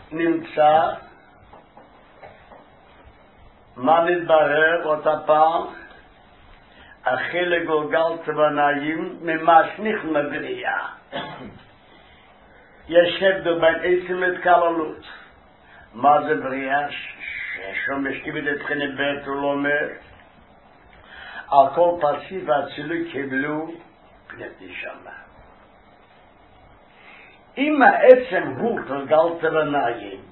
נמצא מה מתברר אותה פעם החלק גולגל צבנאים ממש נכנע בריאה. יש הבדל בין עצם להתקללות. מה זה בריאה? ששום משכיבת את חנת בית הוא לא אומר על כל פסיב והצילוי קיבלו פנת נשמה. אם העצם הוא גלגל צבנאים,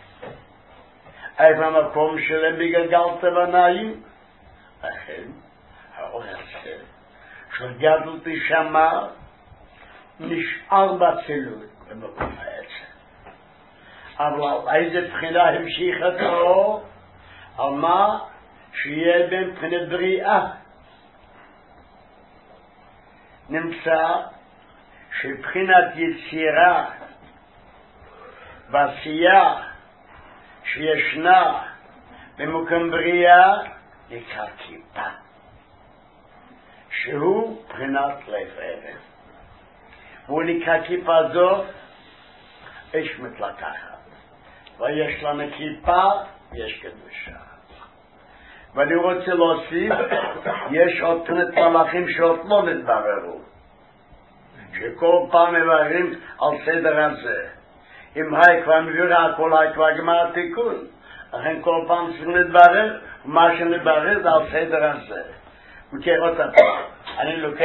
איפה המקום שלהם בגלגל צבנאים? לכן האור הזה של גדלות נשמה נשאר בצילוי במקום העצם. אבל על איזה בחינה המשיך אותו? על מה? שיהיה בין בחינת בריאה. נמצא שבחינת יצירה ועשייה שישנה במקום בריאה נקרא כיפה, שהוא בחינת לב אבן. והוא נקרא כיפה זו אש מתלקחת, ויש לנו כיפה, יש קדושה. ואני רוצה להוסיף, יש עוד פנת מלאכים שעוד לא נתבררו, שכל פעם מבררים על סדר הזה. אם היי כבר מביא הכל, היי כבר גמר תיקון, לכן כל פעם צריך להתברר, ומה שנתברר זה על סדר הזה. מכיר אותה פעם, אני לוקח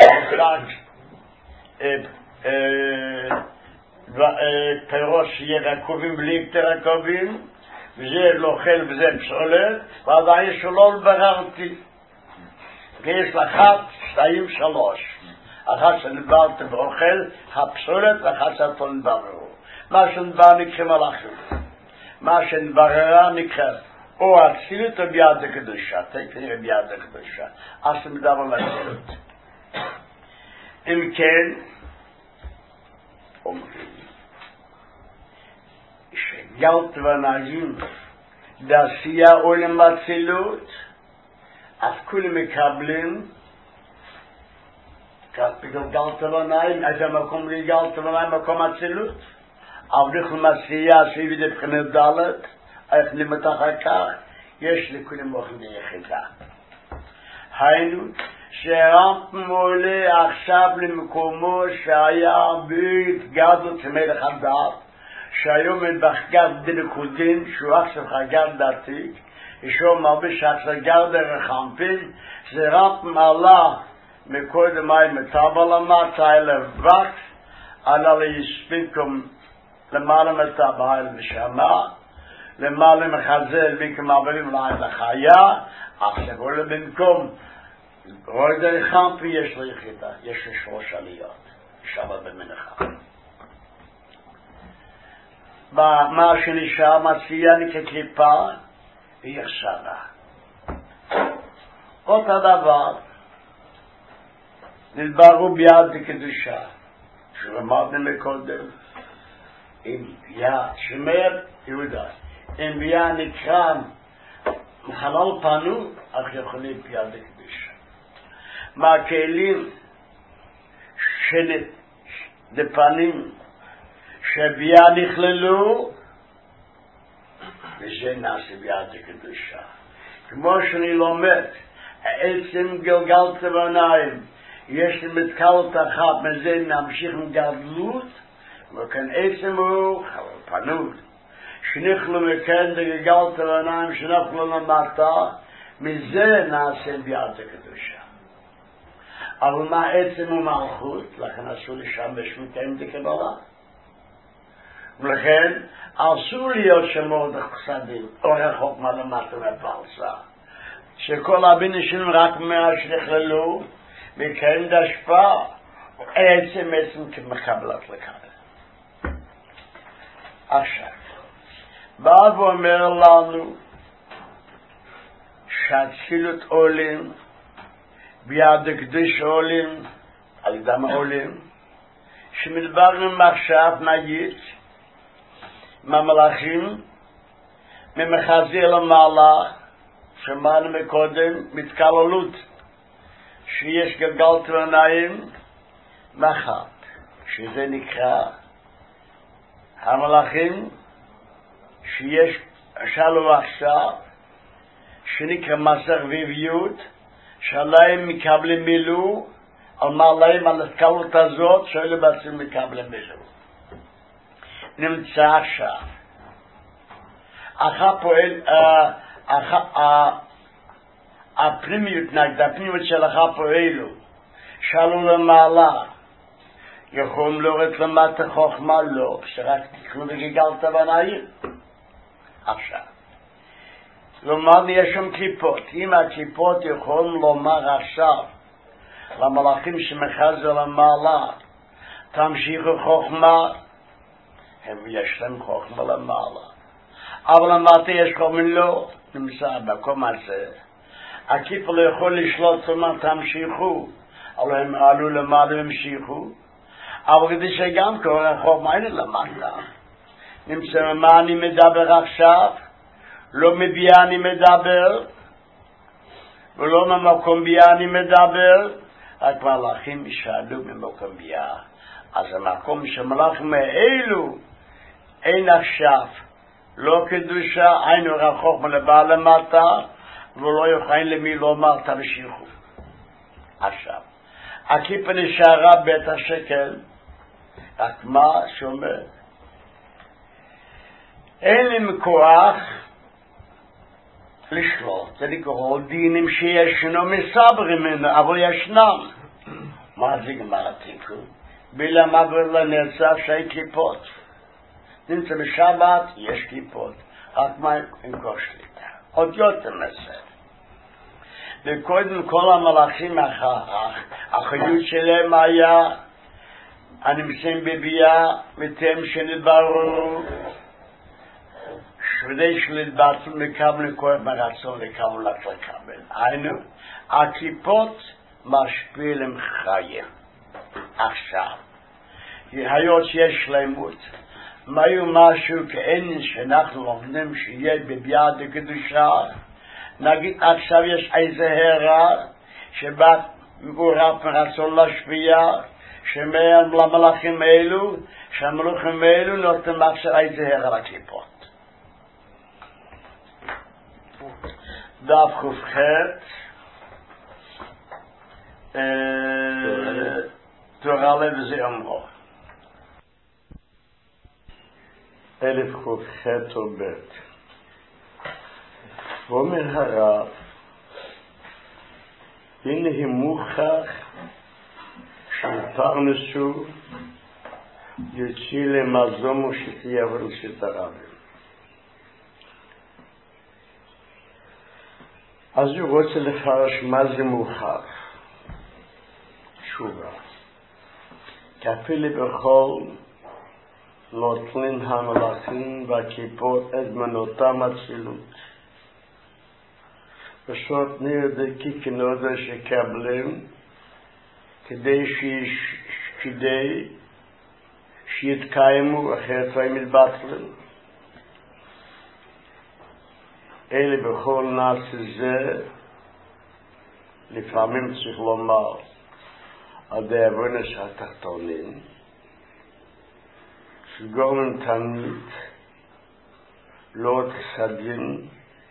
פירות שיהיה רקובים בלי יותר רקובים, וזה לאוכל וזה פסולת, ועדיין שלא בררתי. יש לך 1, 2, 3. אחת שנדברת באוכל, הפסולת, ואחת שאתה נדבררו. מה שנדבר נקרא מלאכים. מה שנדבררה נקרא או אצילות או ביד הקדושה. תקרא ביד הקדושה. אז מדבר על אצילות. אם כן, אומרים, שגלת ונעים בעשייה עולם באצילות, אז כולם מקבלים בגלל גלת ונעים, איזה מקום לגלת ונעים, מקום אצילות. אבל אנחנו מעשייה סביב לבחינת דלת, איך נמתח כך, יש לכולם מוכן ביחידה. היינו, שהרמפם עולה עכשיו למקומו שהיה בית גדלות מלך הדת, שהיום בחגת דנקודין, שהוא עכשיו חגת דתיק, ישור מלביש עכשיו גרד רחמפין, זה רמפם עלה מקודם מים מטבל המטה לבק, עלה ליספינקום למעלה מטבע לשמה, למעלה מחזל ביקם מעברים לעד החיה, עכשיו עולה במקום רוי דרך חמפי יש לו יחידה, יש לו 3 עליות, שבת במנחה. מה שנשאר מציע נקרא קליפה ויחסרה. אותו דבר נדברו ביד בקדושה, שלמדנו מקודם, אם ביה שמר יהודה, אם ביה נקרא מחלל פנו, אך יכולים ביד הקדושה. מהכלים דפנים שביה נכללו, וזה נעשה ביד הקדושה. כמו שאני לומד, העצם גלגל צבניים, יש לי מתקלות אחת, מזה נמשיך עם גדלות, וכן עצם הוא פנות. שנכלו מכן דגלגל צבניים, שנכלו למטה, מזה נעשה ביד הקדושה. אבל מה עצם הוא מלכות, לכן אסור לשמש מכם דקבלה. ולכן אסור להיות שמות החסדים, או רחוק מה למטה מהפרסה. שכל הבינים רק שנכללו, מכן דשפה, עצם כמקבלת לכאן. עכשיו, בא ואומר לנו שהצילות עולים, ביד הקדוש עולים, על דם עולים, שמדברנו עכשיו נגיד, מהמלאכים, ממחזיר למעלה, שמענו מקודם, מתקללות, שיש גלגל צבניים, מחט, שזה נקרא, המלאכים שיש שלו עכשיו, שנקרא מסך ויביות, שעליהם מקבלים מילוא, על מה עליהם, על הסקלות הזאת, שאלה בעצם מקבלים מילוא. נמצא עכשיו. אחר פועל, הפנימיות נגד, הפנימיות של אחר פועלו, שאלו למעלה, יכולים לורד למטה חוכמה לא, שרק תקנו וגגלת בנעים. עכשיו, לומר יש שם כיפות, אם הכיפות יכולים לומר עכשיו, למלאכים שמחזר למעלה, תמשיכו חוכמה, יש להם חוכמה למעלה. אבל למטה יש כל מיני לא, נמצא במקום הזה. הכיפה לא יכול לשלוט לומר תמשיכו, אבל הם עלו למעלה והמשיכו. אבל כדי שגם קורא חוכמה אין למטה. נמצא מה אני מדבר עכשיו, לא מביאה אני מדבר, ולא ממקום ביאה אני מדבר, רק מלאכים ישאלו ממקום ביאה. אז המקום שמלאכים האלו אין עכשיו, לא קדושה, היינו רחוק מלבא למטה, ולא יוכל למי לומר תמשיכו. עכשיו, הכיפה נשארה בית השקל, רק מה שאומר, אין לי כוח לשלוט, זה לקרוא דינים שישנו מסברים ממנו, אבל ישנם. מה זה גמר התיקון? בילה מעבר לנצח שי כיפות. נמצא בשבת, יש כיפות. רק מה עם כל שליטה. עוד יותר מסר. וקודם כל המלאכים החיות שלהם היה, הנמצאים בביאה, ותם שנדברו, שוודי שלדבטו לקבל כוח מרצון לקבל לקבל. היינו, הכיפות משפיע להם חיים. עכשיו, היות שיש שלמות, מה יהיו משהו כאין שאנחנו לומדים שיהיה בביאה דקדושה, נגיד עכשיו יש איזה הרע שבא מעורב מרצון להשפיע, שמהם למלאכים האלו, שהמלאכים האלו נותנים עכשיו איזה הרע לכיפות. דף ח"ח תורה לב זה אמרו 1000 ח"ח או ב' ואומר הרב הנה מוכח שפרנסו יוציא למזום ושתיעברו שתרבים. אז הוא רוצה לפרש מה זה מוכח תשובה כפילי בכל נוטלין המלאכים והכיפות את מנותם הצילות ושעות ניר דקי כנודע שקבלים כדי שיתקיימו אחרת והם מתבטלים. אלה בכל נעשה זה לפעמים צריך לומר על דאבונס התחתונים שגורמים תמיד לא תסדים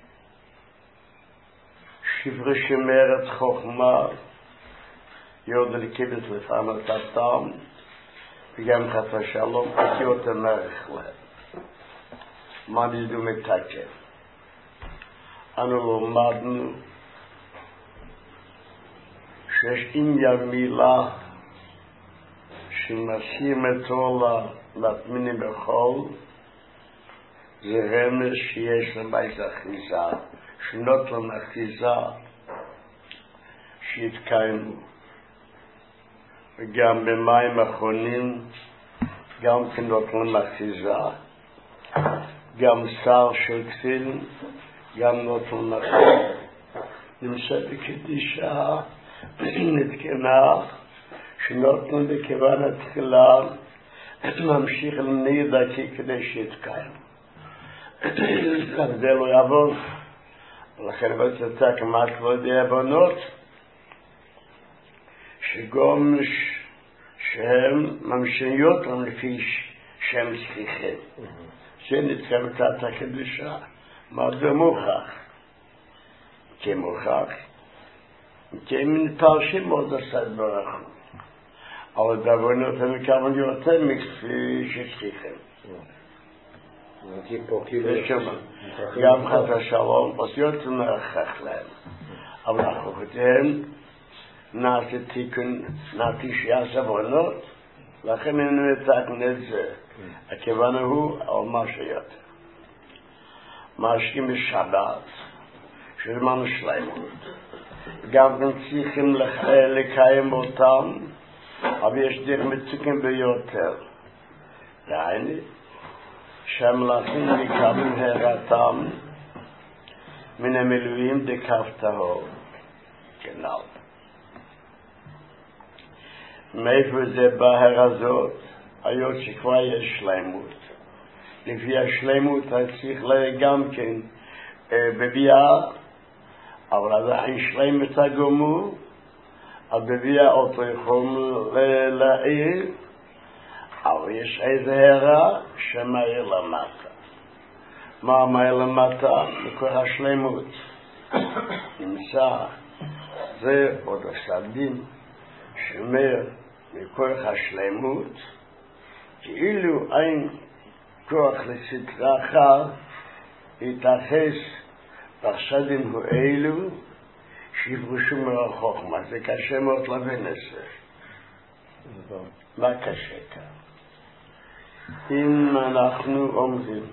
שברי שמרת חוכמה יודע לקבל לפעמים את הטעם וגם חטא שלום אותיות המערך להם מה נדעו מתקן אנו למדנו שיש עניין מילה שמשים את עולה להתמינים בכל זה רמז שיש למייס אחיזה שנות להם אחיזה שיתקיימו וגם במים אחרונים גם כנות להם אחיזה גם שר של כפיל גם נותן לכם נמצא בקדישה נתקנה שנותן בכיוון התחילה ממשיך לנהי דרכי כדי שיתקיים זה לא יעבוד לכן בצצה כמעט לא יודע בנות שגם שהם ממשיכים יותר לפי שם שכיחים. שנתקמת את הקדושה. מה זה מוכח? כמוכח. כמתפרשים מאוד עשה ברוך הוא. אבל דבונות הם מקבלים יותר מכפי שכיחים. גם חס השלום עושות מרחק להם. אבל אחותיהם נעשה תיקון, נעתי שיעשה בונות, לכן אין מתקן את זה. הכיוון הוא על מה שיותר. משקים בשבת, שזמן שלמות. גם צריכים לקיים אותם, אבל יש דרך מצוקים ביותר. דהיינו, שהמלאכים מקבלים הרתם מן המילואים דקפתהו, כנ"ל. מאיפה זה בהר הזאת? היות שכבר יש שלמות. לפי השלמות צריך גם כן בביאה, אבל עדיין שלמת הגמור, אז בביאה אותו יכול להעיר, אבל יש איזה הערה שמאיר למטה. מה מאיר למטה? מכוח השלמות. נמצא, זה עוד הסדים שמאיר מכוח השלמות, כאילו אין כוח לסדרה אחר, יתייחס בחסדים האלו שיפרשו מרחוק. מה זה קשה מאוד להבין את זה. מה קשה כאן? אם אנחנו אומרים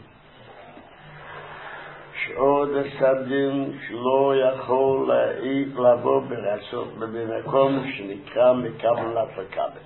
שעוד הסדים שלא יכול לבוא ברצות במקום שנקרא מקבלת לקבל.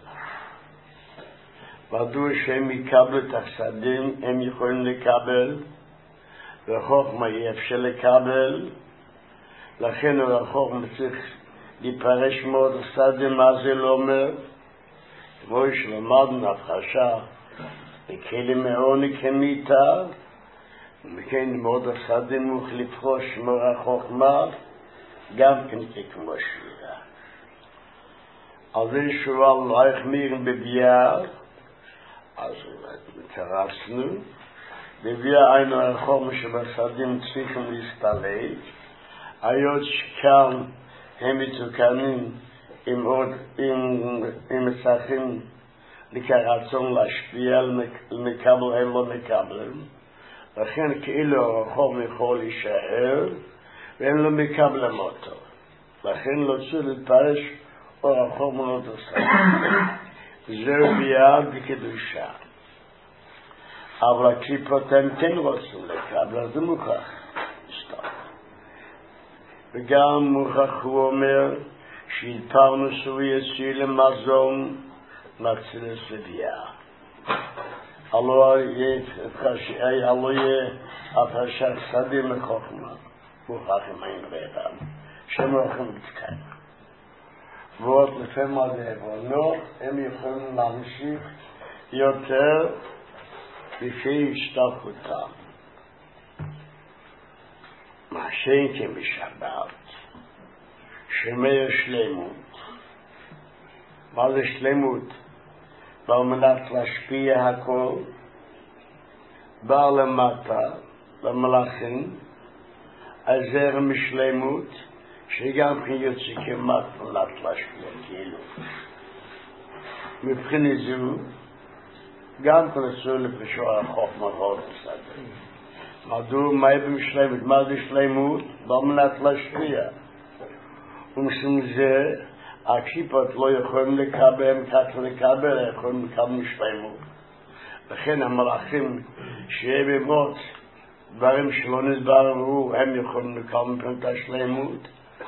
מדוע שהם יקבלו את הסדים, הם יכולים לקבל, וחוכמה יהיה אפשר לקבל, לכן החוכמה צריך להיפרש מאוד הסדים, מה זה לא אומר? כמו שלמדנו הפרשה, בכלים מעוני כמיתה, וכן מאוד הסדים הוא לפרוש מרחוק מה, גם כן כמו שבירה. על זה שואל לא החמירים בביאה, אז תרצנו, בביאה היינו הרחום שבסדים צריכים להסתלק, היות שכאן הם מתוקנים עם מצליחים לקרצון להשפיע למקבל הם לא מקבלים, לכן כאילו הרחום יכול להישאר והם לא מקבלים אותו, לכן לא צריך להתפרש או הרחום לא תעשה. זהו ביאה בקדושה. אבל הקליפות הם כן רוצים לקבל, זה מוכח. וגם מוכח הוא אומר שהתפרנסו יצאו למזון מצילס לביאה. הלא יהיה הפרשת סדים לחוכמה. מוכח עם אין רבם. שמוכחים לתקיים. ועוד לפעמים על העוונות, הם יכולים להמשיך יותר לפי השתלחותם. מה שאין כמשבת, שמאיר שלמות. מה זה שלמות? על מנת להשפיע הכל, בא למטה, למלאכים, הזר משלמות, שגם כן יוצא כמעט מלאת להשפיע, כאילו. מבחינת זו, גם כן אסור לפשור החוכמה ועוד בסדר. מדוע מהי במשלמות? מה זה שלמות? במנת להשפיע. ומשום זה, הקליפות לא יכולים לקבל, הם כך לקבל, יכולים לקבל משלמות. לכן המלאכים שיהיה במות, דברים שלא נסברו, הם יכולים לקבל מבחינת השלמות.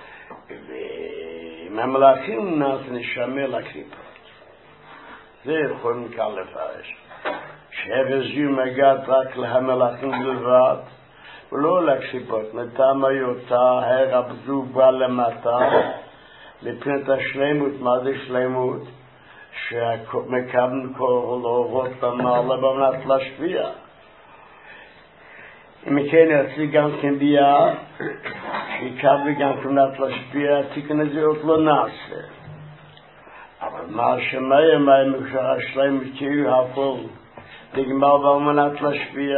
והמלאכים נשמר לקליפות. זה יכולים כאן לפרש. שהבזיו מגעת רק להמלאכים בלבד, ולא לקליפות. מטעם היותה הרבזו בא למטה, לפנת השלמות. מה זה שלמות? שמקבלים כל אורות במעלה במנת להשפיע. אם כן יצא גם כן ביאה, שיקבל גם כמנת להשפיע, תיקן הזה עוד לא נעשה. אבל מה שמאיים, מה משך השלמות כאילו הכל נגמר באמנת להשפיע,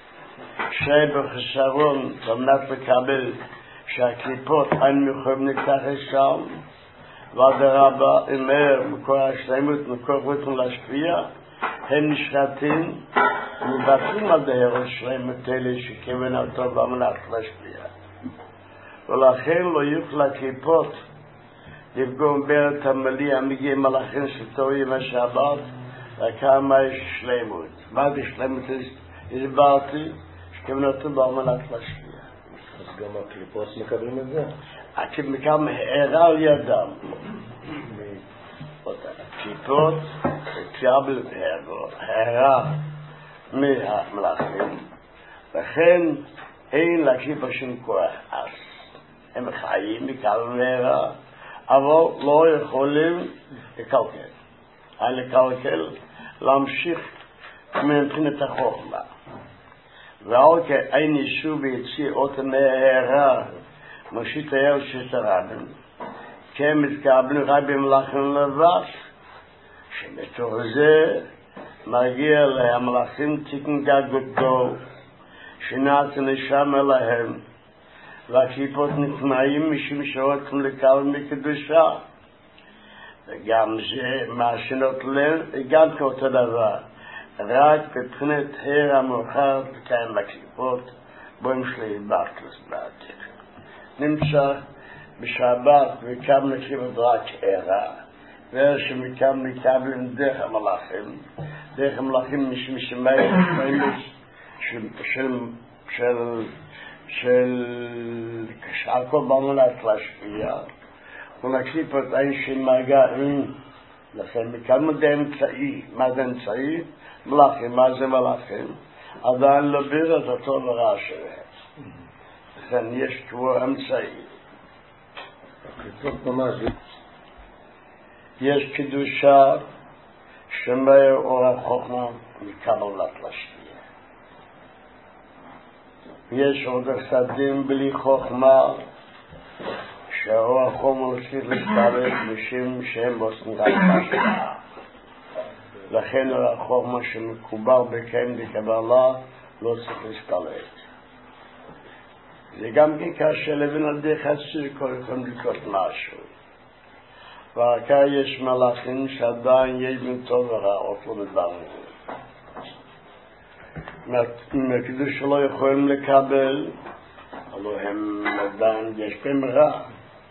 שבחסרון באמנת לקבל שהקליפות אין יכולים לקחת שם, ואדרבה, אומר מקור השלמות, מקור רוצים להשפיע, הם נשחטים, מבטלים על דהר השלמות האלה שכיוון אותו באמנת להשפיע. ולכן לא יוכל הקליפות לפגום בארץ המליא המגיע מלאכים שטועים השבת, וכמה יש שלמות. מה זה שלמות? הסברתי שכיוון אותו באמנת להשפיע. אז גם הקליפות מקבלים את זה? מקבלים הערה על ידם. הקליפות מקבלים הערה מהמלאכים, וכן אין לקליפה שום כוח. אז הם חיים מקבלים הערה, אבל לא יכולים לקלקל. אין לקלקל, להמשיך מבחינת החוכמה. ועל כן אין יישוב ויציא אותם מהערה, מושיט היל שתרדם, כן מתקבלים רק במלאכים לבד, שמתוך זה מגיע להמלאכים תיקן גדול, שנעשה נשם אליהם, והקליפות נטמעים משום שרוצים לקבל מקדושה. וגם זה מה שנוטלם, גם כאותו דבר. רק בבחינת הר המאוחר תקיים לקליפות, בוים שלי ברטלס בעתיק. נמצא בשבת וקם לקליפות רק ערה, ואלה שמקם מקבלים דרך המלאכים, דרך המלאכים משום שמיים של כשעקו באמנת להשפיע, ולקליפות אין שמגעים, לכן מקם זה אמצעי. מה זה אמצעי? מלאכים. מה זה מלאכים? עדיין לא ביר את אותו ורע שלהם. לכן יש כבר אמצעי. יש קדושה שמאיר אור החוכמה מקבלת להשפיע. יש עוד חסדים בלי חוכמה, שהאור החוכמה צריך להתקבל משום שהם עושים רק להשפיע. לכן החוכמה שמקובל בקיים בקבלה לא צריך להשתלט. זה גם כן קשה לבין על די חסיר כל יכולים לקרות משהו. והכה יש מלאכים שעדיין יש בין טוב ורע אופו לדברים. מהקדוש שלא יכולים לקבל, אבל הם עדיין יש בהם רע.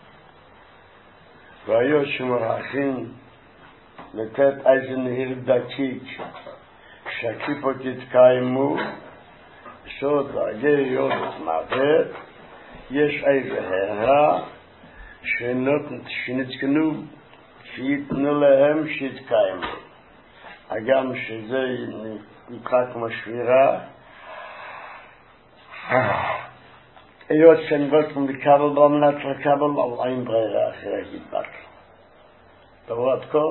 והיו שמלאכים לתת איזה נהיר דקיק שהכיפות יתקיימו, בסוד הגאיות מוות, יש איזה הערה שנתקנו שיתנו להם שיתקיימו. הגם שזה נקרא כמו שבירה, היות שהם רוצים לקבל באמנת לקבל, אבל אין ברירה אחרת יתבטל. תראו עד כה?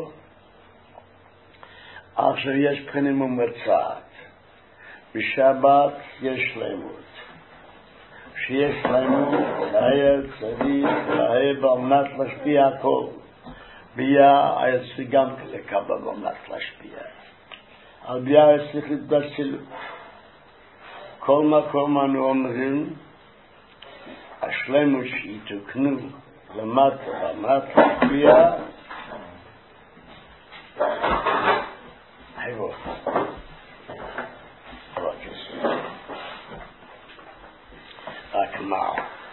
עכשיו יש בחינים ומצאת. בשבת יש שלמות. כשיש שלמות, היה צריך, היה באמנת להשפיע הכל. ביה היה צריך גם לקבל באמנת להשפיע. על ביה היה צריך להתבשלות. כל מקום אנו אומרים, השלמות שיתוקנו למטה באמנת להשפיע, היו. רק מה?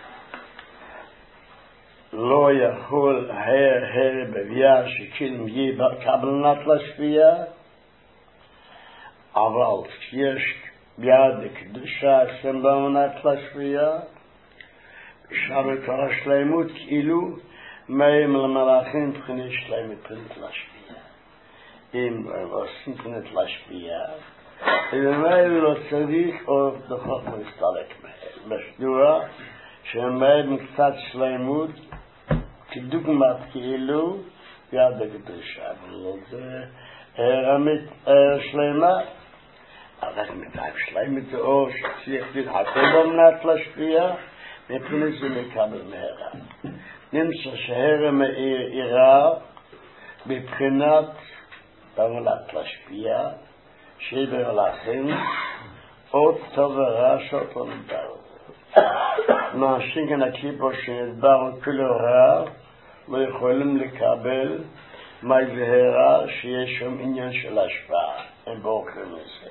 לא יכול הר בביאה שכאילו יהיה קבלנת להשפיע, אבל כשיש ביד הקדושה שם באמנת להשפיע, שם את השלמות כאילו מהם למלאכים מבחינת שלמות מבחינת להשפיע. אם עושים מבחינת להשפיע, ומהם לא צריך עוד דוחות להסתלק מהם. מדוע שמהם קצת שלמות כדוגמת כאילו ביד הקדושה, אבל זה רמית שלמה. אבל מתאים שלמת זה אור שצריך להתחתן באמנת להשפיע, מבחינת זה מקבל מהרה. נמצא שהרם העירה בבחינת באמנת להשפיע, שיבר לכם עוד טוב ורע שעות לא נדבר. מהשינגן הכיפו שנדבר כולו רע לא יכולים לקבל מהזהרה שיש שם עניין של השפעה. הם בורחים לזה.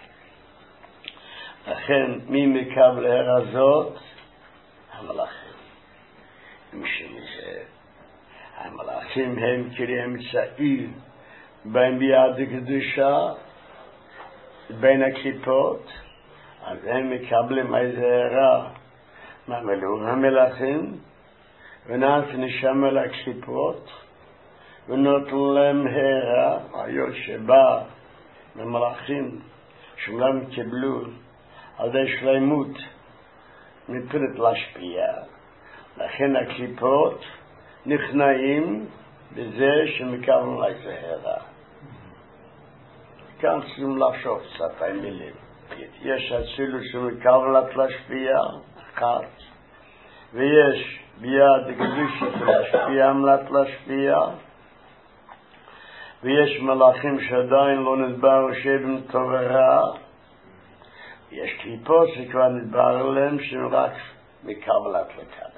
לכן מי מקבל הרזות? המלאכים. משמזה המלאכים הם כאמצעי בין ביד הקדושה בין הקליפות, אז הם מקבלים הזהרה מהמלאכים המלאכים ונעשה נשם על הקליפות ונותן להם הערה היות שבא ממלאכים שהם קיבלו על ידי שלמות מבחינת להשפיע. לכן הקליפות נכנעים בזה שמקבלים להזהרה. כאן צריכים לחשוב קצת על מילים. יש אצילוס שמקבלת להשפיע אחת, ויש ביד הקדושה להשפיע עמלת להשפיע, ויש מלאכים שעדיין לא נדבר שבם טוב ורע, יש קליפות שכבר נדבר להם שהם רק מקבלת לקבל.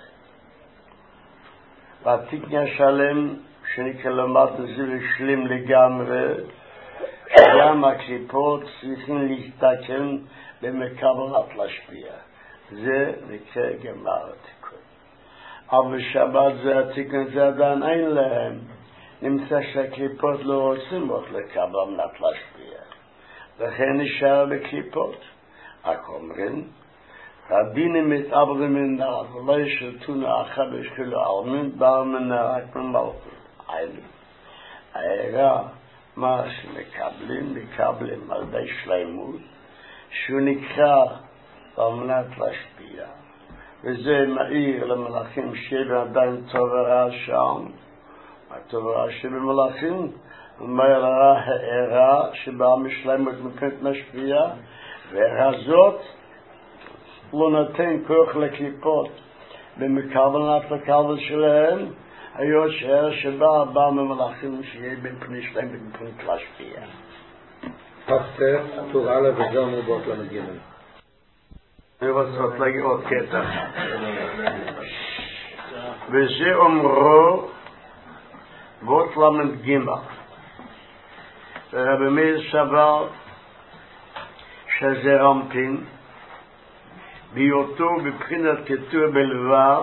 והתקנה שלם שנקרא למטה זה ושלים לגמרי, שגם הקליפות צריכים להסתכל במקבלת להשפיע. זה נקרא גמר התיקון. אבל בשבת זה התיקון זה עדיין אין להם. נמצא שהקליפות לא רוצים עוד לקבל מנת להשפיע. לכן נשאר בקליפות. רק אומרים, רבינים מתעברים מנהר, ולא ישרתונו אחר בשחילו עלמין, בר מנהר רק ממלכות. הערה, מה מקבלים על די שלמות, שהוא נקרא על מנת להשפיע. וזה מעיר למלאכים שעדיין טוב ורע שם, הטוב ורע שבמלאכים, אומר הערה שבאה משלמות מבחינת משפיע, והרזות לא נותן כוח לקליפות במקבלת לקבל שלהם, היות שהער שבא ממלאכים שיהיה בפני שלהם ובפני להשפיע. פסטר, טור א' וזהו מרבות למגינים. אני רוצה להגיד עוד קטע. וזה אומרו בות למד גימל. ורבי מאיר סבר שזה רמפין בהיותו בבחינת כתוב בלבד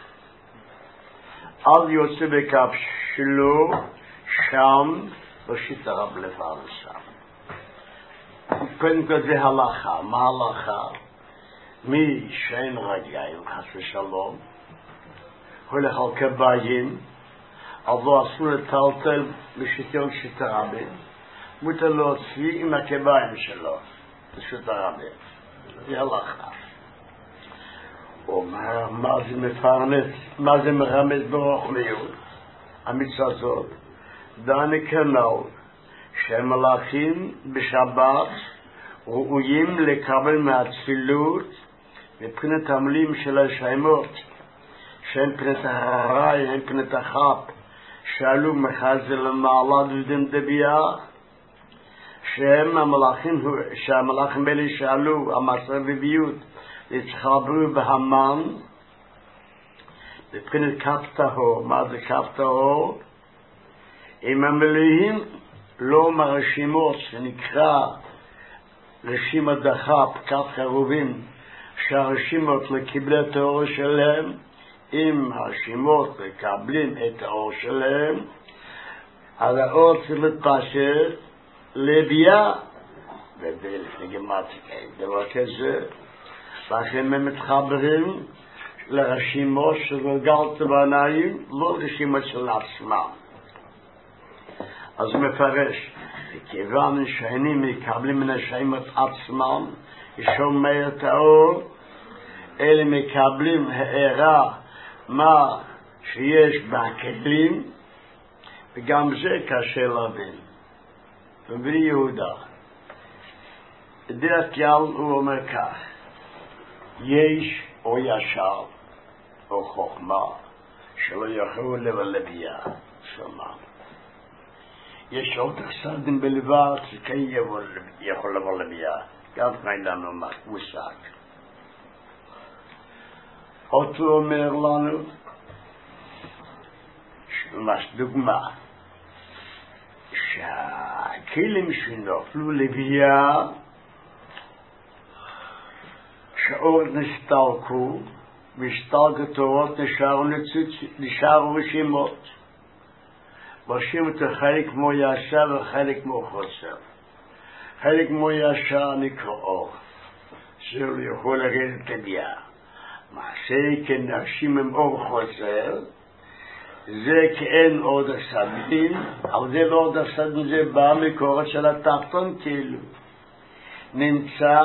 אל יוצא בקו שלו שם בשיט הרב לבד שם. קודם כל זה הלכה. מה הלכה? מי שאין רגליים חס ושלום הולך על קביים אבל אסור לטלטל בשיטון שיט הרבים מותר להוציא עם הקביים שלו בשיט הרבים. זה הלכה. מה זה מפרנס, מה זה מרמז ברוחניות? המצווה הזאת דני כנ"ל שהמלאכים בשבת ראויים לקבל מהצפילות מבחינת המילים של השמות שהם מבחינת הרעי, הם מבחינת החפ שעלו מחזה למעלה דודים דביה שהם שהמלאכים האלה שעלו המסר וביות התחברו בהמן מבחינת כף טהור. מה זה כף טהור? הם המלאים לא מהרשימות שנקרא רשימת דחף, כף חרובים שהרשימות לקיבלי את האור שלהם, אם הרשימות מקבלים את האור שלהם אז האור צריך להתפשט לביאה ובלפני גמטיקה דבר כזה. לכן הם מתחברים לרשימות שגלגלת בעיניים, לא רשימות של עצמם. אז הוא מפרש, וכיוון שהנים מקבלים מן השמות עצמם, שומע את האור, אלה מקבלים הערה מה שיש בכלים, וגם זה קשה להבין. ובלי יהודה, בדרך כלל הוא אומר כך, יש או ישר או חוכמה שלא יכולו לביאה שמם. יש עוד חסדים בלבד שכן יכול לבוא לביאה. גם אין לנו מושג. אותו אומר לנו, ממש דוגמה, שהכלים שנופלו לביאה, שהאורות נסתלקו, והסתלקות האורות נשארו רשימות. ברשימות חלק כמו ישר וחלק כמו חוסר. חלק כמו ישר נקרא אור, שהוא יכול לרדת לביאה. מעשה כנשים עם אור חוסר, זה כאין עוד הסדים, אבל זה לא עוד הסדים, זה בא מקורת של התחתון כאילו. נמצא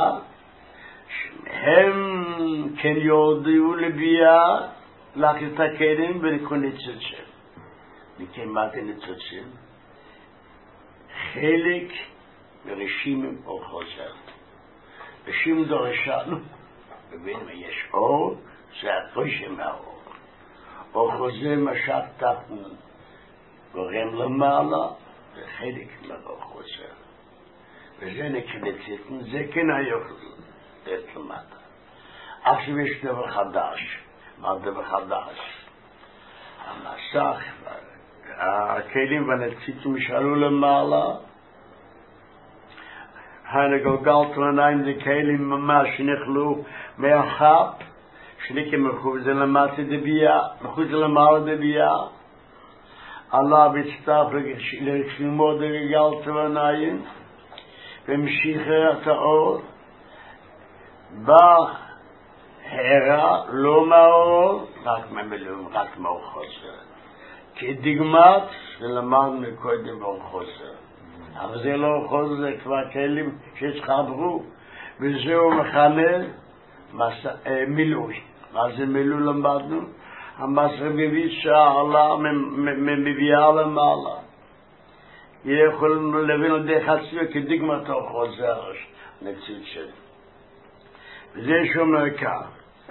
הם כן יורדו לביאה להכיר את הכלים ולקרוא ניצוצים. מכן מה זה ניצוצים? חלק מרשימים אור חוזר. רשים דורשנו, מבין מה יש אור, זה הפרישה מהאור. אור חוזר משק תחתון גורם למעלה, וחלק מהאור חוזר. וזה נקרא זה כן היוכל. את למטה. עכשיו יש דבר חדש. מה דבר חדש? המסך, הכלים והנציצים ישאלו למעלה. הגלגלת לעיניים זה כלים ממש שנחלו מהחפ, שניקים מחוץ למטה דבייה, מחוץ למעלה דבייה. עלה והצטרף ללמוד הגלגלת לעיניים, והמשיך את האור. בהערה לא מאור, רק ממלאים, רק מאור חוסר. כדגמת שלמדנו קודם מאור חוסר. אבל זה לא חוסר, זה כבר כלים שהתחברו, וזהו מכנה מילוי. מה זה מילוי למדנו? המסר מביא שעלה, מביאה למעלה. יכולים להבין על די חצי כדגמת האור חוסר, נציג שלי. וזה שאומר כך,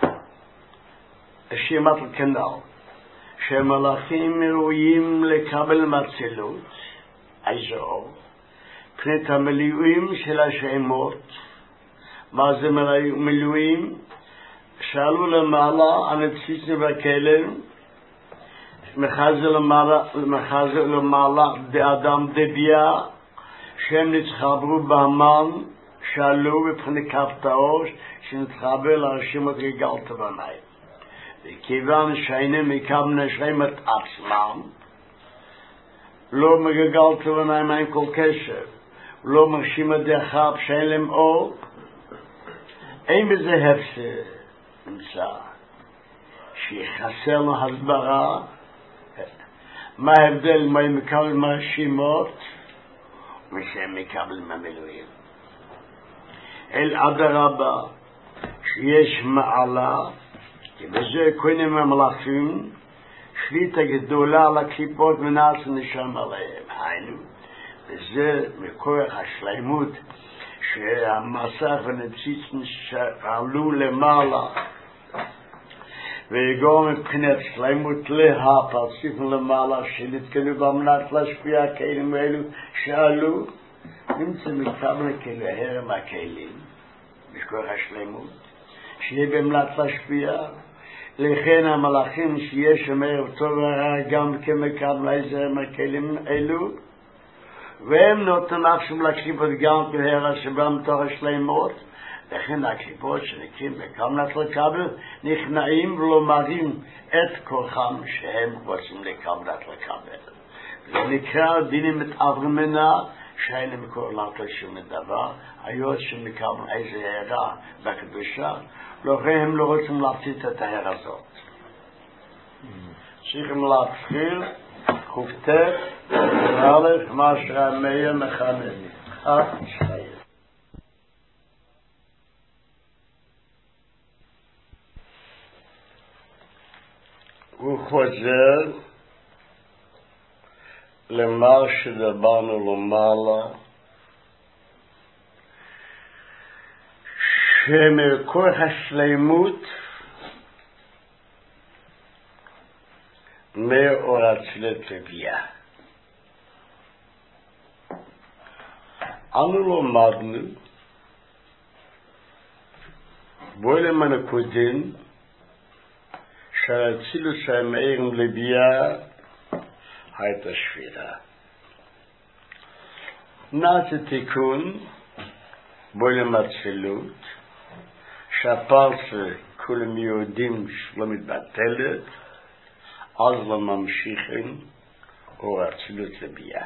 השמת הכנל, שהמלאכים ראויים לקבל מאצילות, איזה אור, פני המילואים של השמות. מה זה מילואים? שאלו למעלה, הנציצים והכלים, מחזר למעלה באדם דביה, שהם נתחברו בהמן, שאלו מבחינת כפתאור שנתחבר לרשימות גלגלת בעיניים. וכיוון שהיינו מקבלים נשרים את עצמם, לא מגלגלת בעיניים אין כל קשר, לא מרשים את דרכיו שאין להם אור, אין בזה הפסד. נמצא שיחסר לו הסברה, מה ההבדל מה הם מקבלים מהרשימות ושהם מקבלים מהמילואים. אל אדרבה, שיש מעלה, כי בזה קונים המלאכים, שליטה גדולה על הקליפות מנעש נשם עליהם. היינו, וזה מכוח השלימות, שהמסך ונציץ שעלו למעלה, וגם מבחינת שלימות להפרציפים למעלה, שנתקנו במנת להשפיע הכלים האלו שעלו, נמצא מקבל כאילו הרם הכלים, בכוח השלימות, שיהיה במלט להשפיע. לכן המלאכים שיש שם ערב טוב ורע גם כמקבל איזה הכלים אלו, והם נותנים עכשיו לקליפות גם כהרע שבא מתוך השלימות, לכן הקליפות שנקרים בקמלת לקבל נכנעים ולא מראים את כוחם שהם רוצים לקמלת לקבל. זה נקרא דינים מתעברים מנה, שאין להם קורלת לשום דבר, היות שמקבלים איזה הערה בקדושה, לכן הם לא רוצים להפציץ את הערה הזאת. צריכים להתחיל חופטת, א' מה שהמאיר מכנה. הוא חוזר למה שדברנו למעלה, שמכוח השלימות מאור הצלת לביאה. אנו למדנו בוילם הנקודין שהאצילוס המאירים לביאה הייתה שבירה. נעשה תיקון בוילם האצילות שהפרסה כולם יהודים שלא מתבטלת אז לא ממשיכים או האצילות לביאה.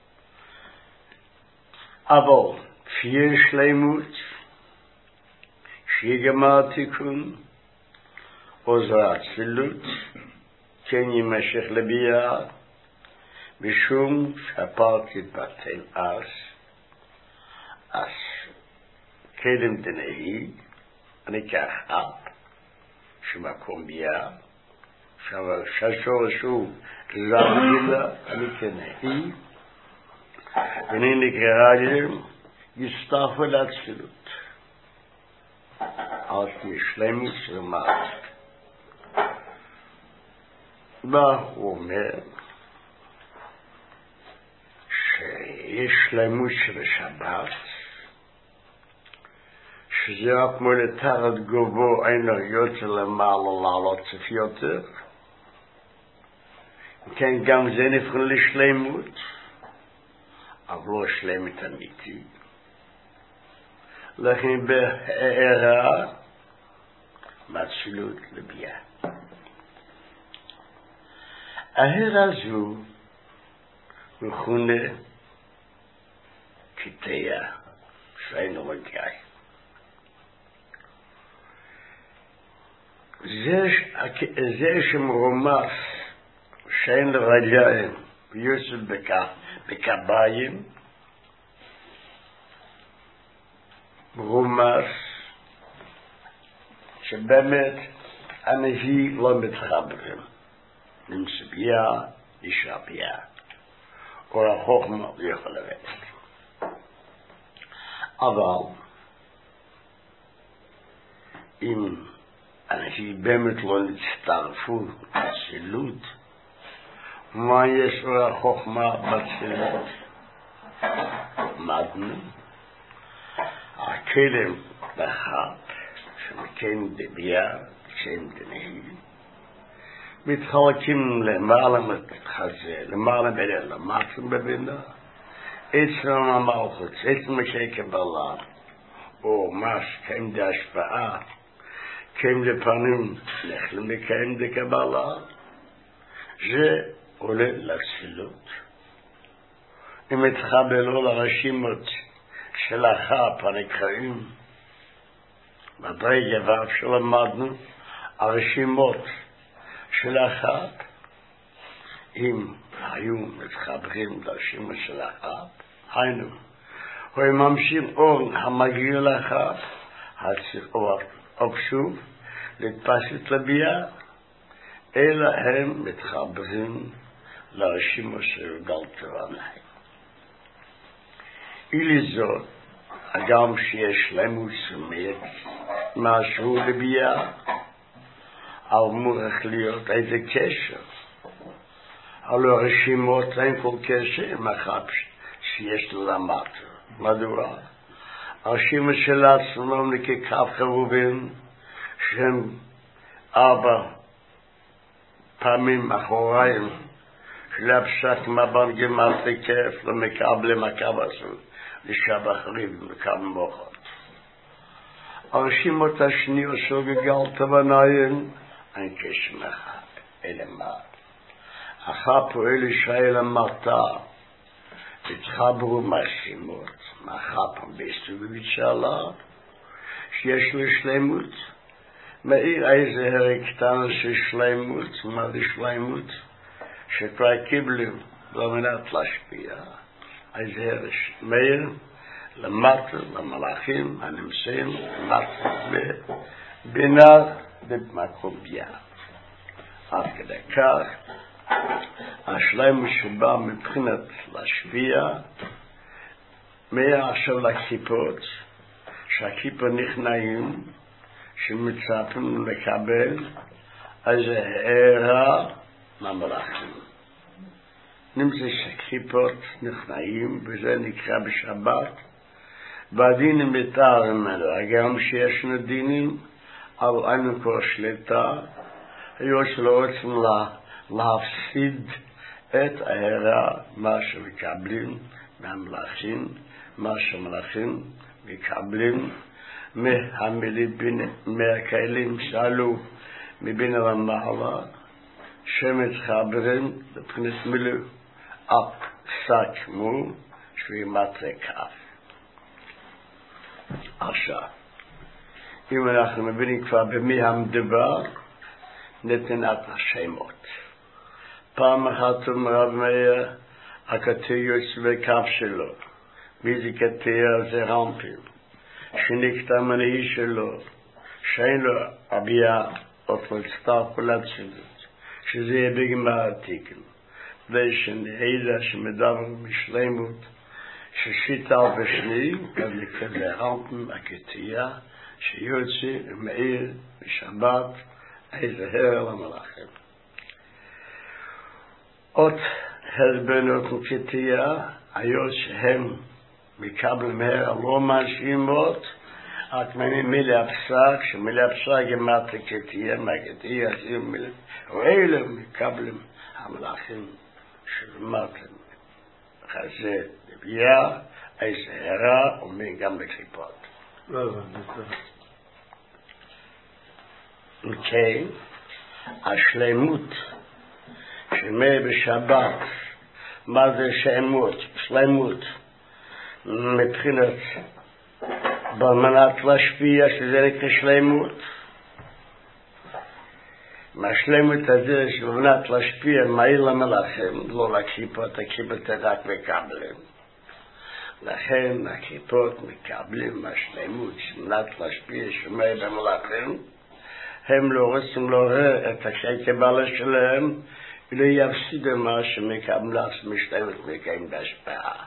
אבל כפי שלמות שיגמר תיקון או זו האצילות כן יימשך לביאה משום שהפרט יתבטל אז קדם דנהי אני כך שמקום ביאה שהשורש הוא זרגילה אני כנהי ואני נקרא להם יסתפו לאצילות אז תשלמו סרמת והוא אומר שיש שלמות שבשבת שזה רק כמו לתחת גובו אין יוצא למעלה לעלות צפי יותר כן גם זה נבחן לשלמות אבל לא שלמת אמיתי לכן בהערה מאצילות לביאה. ההערה זו מכונה קטע שאינו רגעי. זה שמרומס שאין לרגעים ויוסף בקביים רומס שבאמת הנביא לא מתחברים נמצא ביאה נשאר ביאה או החוכמה לא יכול לרדת אבל אם אנשים באמת לא נצטרפו באצילות מה יש לו החוכמה באצילות מדנו הכלם בחר שמכן דבייה שם דנהי מתחלקים למעלה מתחזה למעלה בלב למעצם בבינה עצם המלכות עצם שקבלה או מס קיים בהשפעה קיים לפנים נחלם לקיים דקבלה זה עולה לאצילות אם התחבלו לרשימות של החאפ הנקראים מדרגה ואף שלמדנו הרשימות של החאפ אם היו מתחברים לרשימות של החאפ היינו הוא ממשיך אור המגיע לחאפ הצריך אור שוב להתפשט לביאה אלא הם מתחברים לרשימות של גלתרנאי אילי זאת אדם שיש להם סמית משהו לביאה אבל מוכרח להיות איזה קשר הלא הרשימות אין כל קשר עם החאפ שיש ללמד מדוע? הרשימות של עצמם לככף חרובים שהם 4 פעמים אחוריים שלפשק מבן גמרת כיף למקבל מקב עשו לשבח ריב מקב מוחות הרשימות השניות של גגלת בניים אין קשר מחאפ אלמד החאפ פועל ישראל המרתע התחברו מהרשימות מהחאפ בסוגית שאלה שיש לו שלמות מאיר איזה הרג קטן של שלמות מה זה שלמות שכבר קיבלו לא מנת להשפיע איזה הרג מאיר למטה למלאכים הנמצאים למטה בבינה במקום ביאה עד כדי כך השלמות שבא מבחינת להשפיע מעכשיו לכיפות שהכיפות נכנעים שמצפים לקבל איזה הערה מהמלאכים נמצא שכיפות נכנעים וזה נקרא בשבת והדינים מתארים ממנו, גם שישנו דינים, אבל אין כל שליטה, יש לו רוצים להפסיד את ההרה, מה שמקבלים מהמלאכים, מה שמלאכים מקבלים מהכלים שעלו מבין המעלה, שמתחברים לבחינת מילוי שק מול שביעי מטרי כף. עכשיו, אם אנחנו מבינים כבר במי המדבר, נתינת השמות. פעם אחת רב מאיר, הכתיר יוצא בקף שלו. מי זה כתיר? זה רמפים. שנקטע מנהי שלו, שאין לו אביה או פלסטר פלצ'נית, שזה יהיה בגמר עתיקים. ושנעידה שמדבר בשלמות, ששיטה בשני, גם לכזה רמפים, הכתייה, שיוצא מאיר בשבת, איזה הרע למלאכים. עוד הסברנו כתייה, היו שהם מקבלים מהר לא מאשימות, רק מילה הפסק, שמילה הפסק גמרת כתייה, מהכתייה, ואלה מקבלים המלאכים שלמתם. חזה דבייה, איזה הרע, אומרים גם בקליפות. כן, השלמות שמי בשבת, מה זה שלמות? מבחינת במנת להשפיע שזה נקרא שלמות. מהשלמות הזה שבמנת להשפיע מהיר למלאכים, לא לכיפות, הכיפות רק מקבלים. לכן הכיפות מקבלים מהשלמות שבמנת להשפיע שמי במלאכים, הם לא רוצים לעורר את הקבלה שלהם, ולא יפסידו מה שמקבלים משלמות מקיים בהשפעה.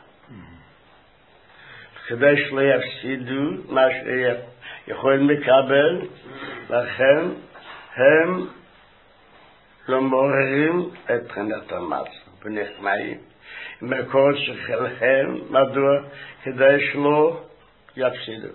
כדי שלא יפסידו מה שיכולים לקבל, לכן הם לא מעוררים את בחינת המצב ונחמאים. מקור שחלכם, מדוע? כדי שלא יפסידו.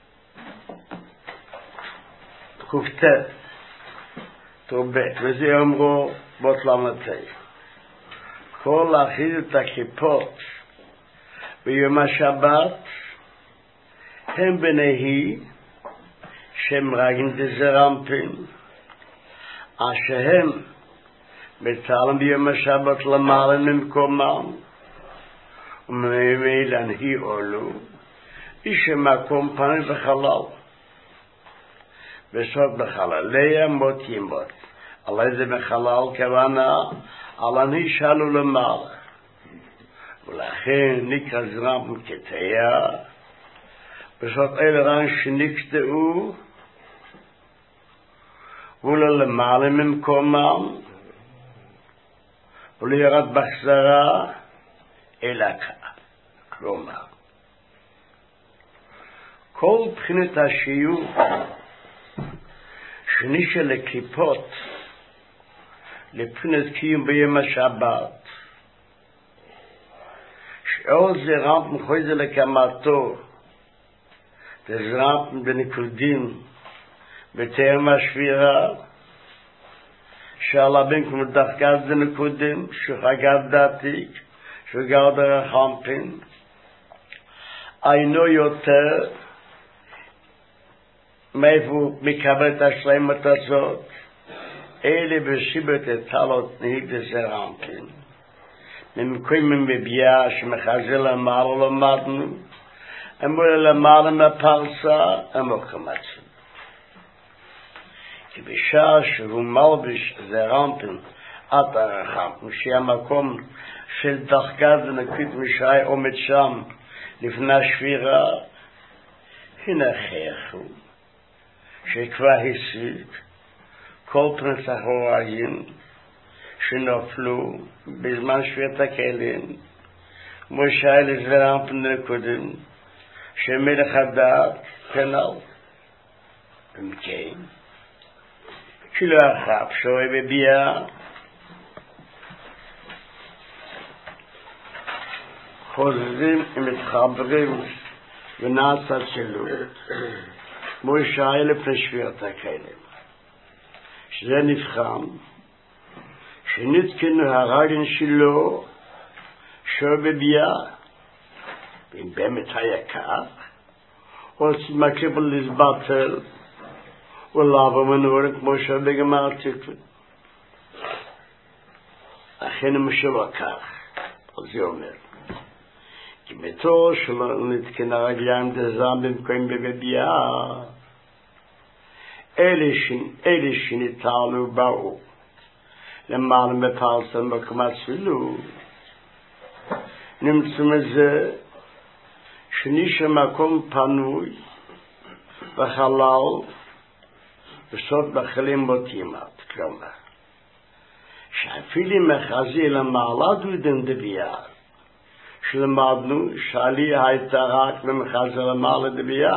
כופתת, תובט, וזה אמרו בוטלמתי. כל להכיל את הכיפות ביום השבת, הם בנהי שהם רגים דזרמפים, אשר הם מתעלם ביום השבת למעלה ממקומם, וממילא נהי עולו, איש המקום פנים בחלל. בסוד בחללי המות ימות. על איזה בחלל כוונה? על הנהי שאלו למעלה. ולכן נקרא זרם כתיה, בסוד אלרן שנקטעו, ולא למעלה ממקומם, ולא ירד בחזרה, אלא כלומר. כל בחינת השיעור, שנישה לכיפות, לבחינת קיום ביום השבת, שעוד זרמת מחויזה לקמתו, זרמת בנקודים, בטרם השבירה, שעלה בין כמו דחקת בנקודים, שחגת דתיק, שגר דרחמפין, אינו יותר, מאיפה מקבל את השלמת הזאת, אלה בשיבת את תלות נהיג דזרמפין, ממקומים בביאה שמחזר למעלה למדנו, אמרו למעלה מהפרסה, אמרו כמצב. כי בשעה שהוא מלביש זרמפין עד הרחמפין, שהמקום של דחקת ונקית משעי עומד שם לפני השבירה, הנה חייכו, שכבר השיג כל פרנס החוראים שנופלו בזמן שבירת הכלים, כמו שהיה לזרמפין נקודים, שמלך הדעת כנל. ומכן, כשלא אחר שואה בביאה, חוזרים ומתחברים ונעשה צלות. מוישה 1000 לשביעות הכלים. שזה נבחן, שנתקנו הרגן שלו, בביאה, ואם באמת היה כך, רוצים מקבל לסבטל, ולעבור מנורת כמו שבגמר תקווה. אכן משלו כך, אז זה אומר. כי בתור שלא נתקן הרגליים דזם במקום בביאה, אלה שניתנו באו, למעלה מפרסם מקומת צילו, נמצא מזה שנישה מקום פנוי וחלל וסוד בחלים מותימת, כלומר, שאפילי מחזי למעלה דוידן דבייה, שלמדנו שעלי הייתה רק למחזי למעלה דבייה,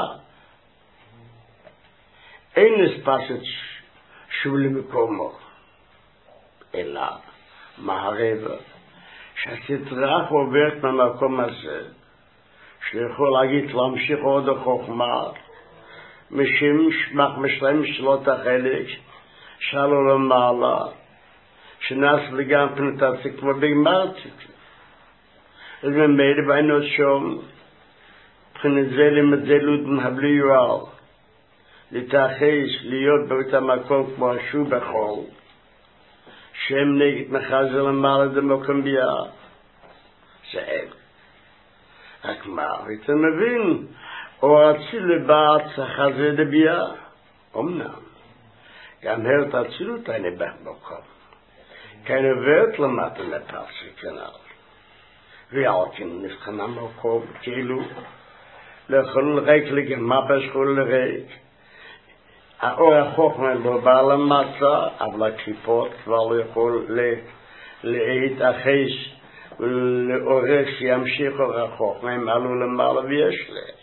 אין נספסת שוב למקומו, אלא מהרבע, שהסטרח עוברת מהמקום הזה, שיכול להגיד להמשיך עוד החוכמה, משם משלם שלות החלק, שאלו למעלה, שנס לגן פנטציה כמו בגמרתי. אז ממילא בעינות שום, מבחינת זה למדלות מהבלי יואל, להתאחש, להיות בבית המקום כמו השוב בחול, שם נגד מחזר למעלה דמוקם ביאה, זה אין. רק מה, ואתה מבין, או רצי לבעת החזה דביאה, אמנם, גם הרת הצילות אין במקום, כאן עברת למטה לפרסי כנל, ויאלכן נבחן המקום, כאילו, לאכול ריק לגמה בשכול לריק, האור החוכמה לא בא למצה, אבל הקליפות כבר לא יכול להתאחש ולעורך שימשיך אור החוכמה, הם עלו למעלה ויש להם.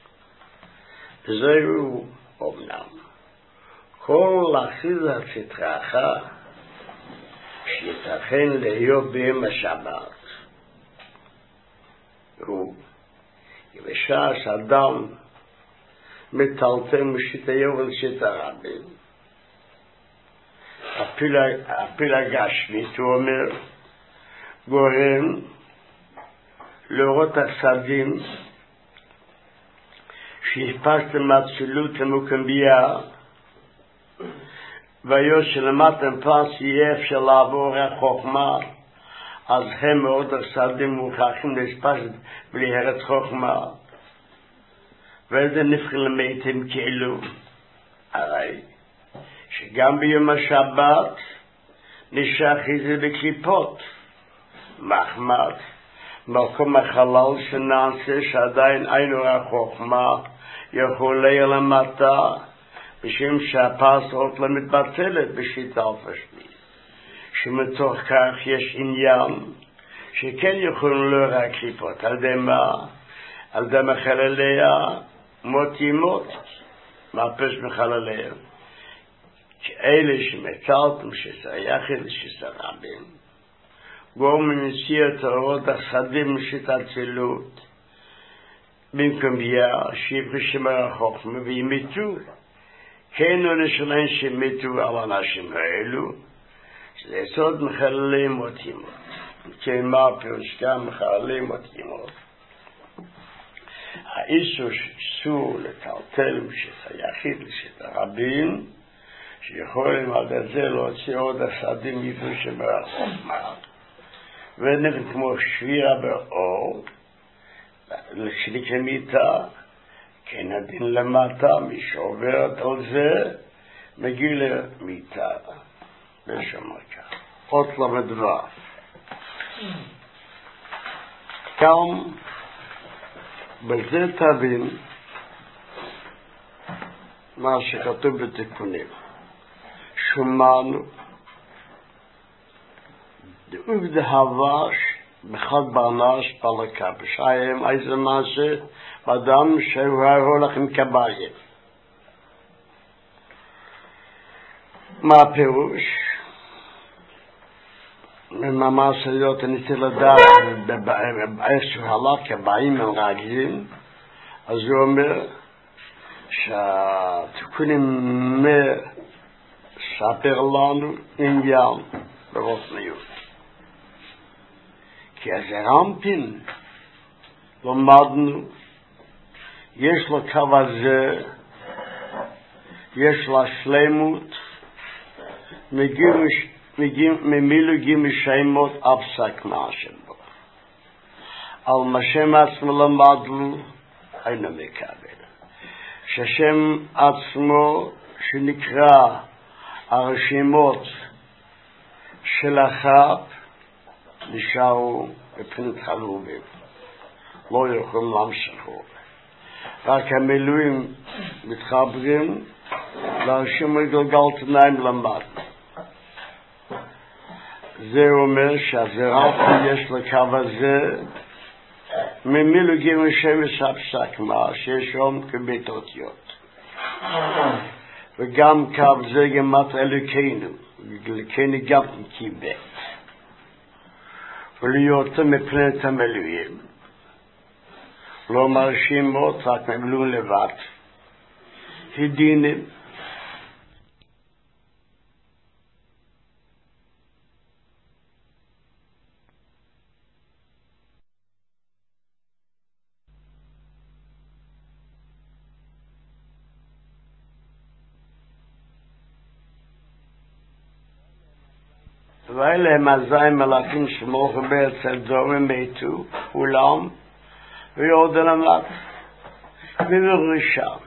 וזהו אומנם. כל אחיז הסטרחה שיתכן להיות ביום השבת. הוא בשעה שאדם מטלטל משיט היובל שיט הרבים. הפיל הגשמית, הוא אומר, גורם לראות הצדים שהספקתם מהצילות למוקם ביאה, והיו שלמדתם פעם שיהיה אפשר לעבור החוכמה, אז הם מאוד הצדים מוכרחים להספקת בלי הרת חוכמה. וזה נבחר למייתם כאילו, הרי שגם ביום השבת נשאר חיזה בקליפות, מחמד, מקום החלל שנעשה שעדיין אין אור החוכמה יכול להיר למטה, בשם שהפסות לא מתבטלת בשיטה פשטית, שמתוך כך יש עניין שכן יכולים לראות הקליפות, על ידי מה? על ידי מחלליה מות ימות, מהפש מחלליה, כאלה שמצלתם שזה יחד שזה רבים, גורם מנשיא את הרעות החסדים משית הצילות, במקום ביאה, שיבחו שמר החוכמה וימיתו, כן ונשלן שמיתו על האנשים האלו, שזה יסוד מחללי מות ימות, כן מה פירוש גם מחללי מות ימות. האיסור שאסור לטלטל משית היחיד לשית הרבים, שיכולים עד זה להוציא עוד הסעדים יפו שמרחוכמה, ונראה כמו שבירה באור, לשליק למיטה, כן הדין למטה, מי שעוברת על זה, מגיע למיטה, בשמקה. עוד למדבר. כאן, בזה תבין מה שכתוב בתיקונים. שומענו דאוב דהבש בחד ברנש פלקה בשיים איזה מעשה אדם שהוא הולך עם קביים. מה הפירוש? ממש להיות ניסי לדעת איך שהוא הלך קביים על רגלים, אז הוא אומר שהתיקונים מספר לנו עניין ברוחניות. כי הזרמפין למדנו, יש לו קו הזה, יש לה שלמות, ממילו גימי שמות אפסק מהשם בו. על מה שם עצמו למדנו, אינו מקבל. שהשם עצמו שנקרא הרשימות של החב, נשארו בפנת חלובים. לא יכולים להמשיכו. רק המילואים מתחברים לרשימות גלגל תנאים למדנו. זה אומר שהזרעתי יש לקו הזה ממילו גימי שמש הפסק מה שיש שם כבית אותיות. וגם קו זה גמת אלוקינו, אלוקינו גם כבית. ולהיות מפנת המילואים. לא מרשים עוד, רק מילואים לבד. הדינים. ואלה הם הזיים מלאכים שמוכם באצל דורים ביתו, אולם, ויורדן המלאך, ובראשם.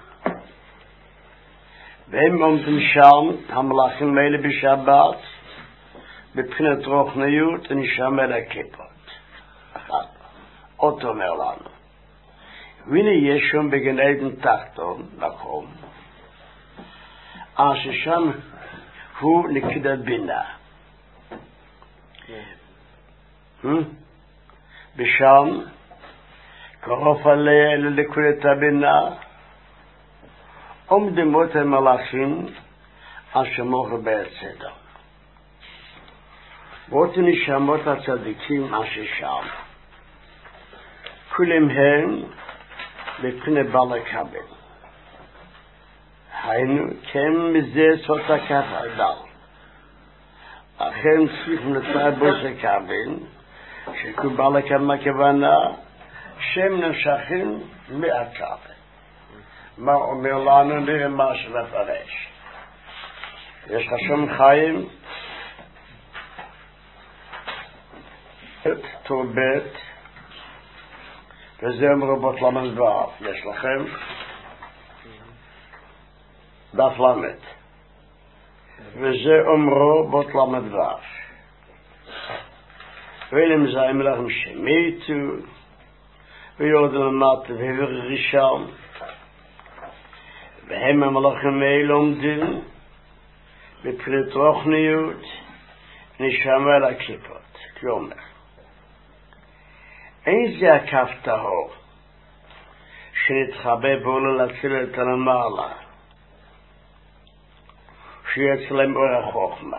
והם עומדים שם, המלאכים האלה בשבת, בבחינת רוחניות, ונשם אל הכיפות. עוד אומר לנו, והנה יש שם בגן עדן תחתון, מקום, ששם הוא נקודת בינה. בשם קרוב עליה לנקודת הבינה עומדים עוד המלאכים אשר מוכר בהצדה. ועוד נשמות הצדיקים אשר שם. כולם הם בבחינת בעל הקבל. היינו כן מזה סוטה ככה דל. לכן צריכים לצעד בו שקבל, שקובל לכם הכוונה, שהם נמשכים מהקבל. מה אומר לנו? נראה מה שמפרש. יש לך שם חיים, טור ב', וזה אמרו בות למד ואף. יש לכם דף למד. וזה אומרו בות למד ואף. ואילם זה המלאכים שמתו, ויורדו למטה ובראשם, והם המלאכים האלה עומדים, בבחינת רוחניות, נשמה אל הכיפות. כלומר, אין זה הכף טהור, שנתחבא בו להציל את הנמעלה, שיצלם אור החוכמה.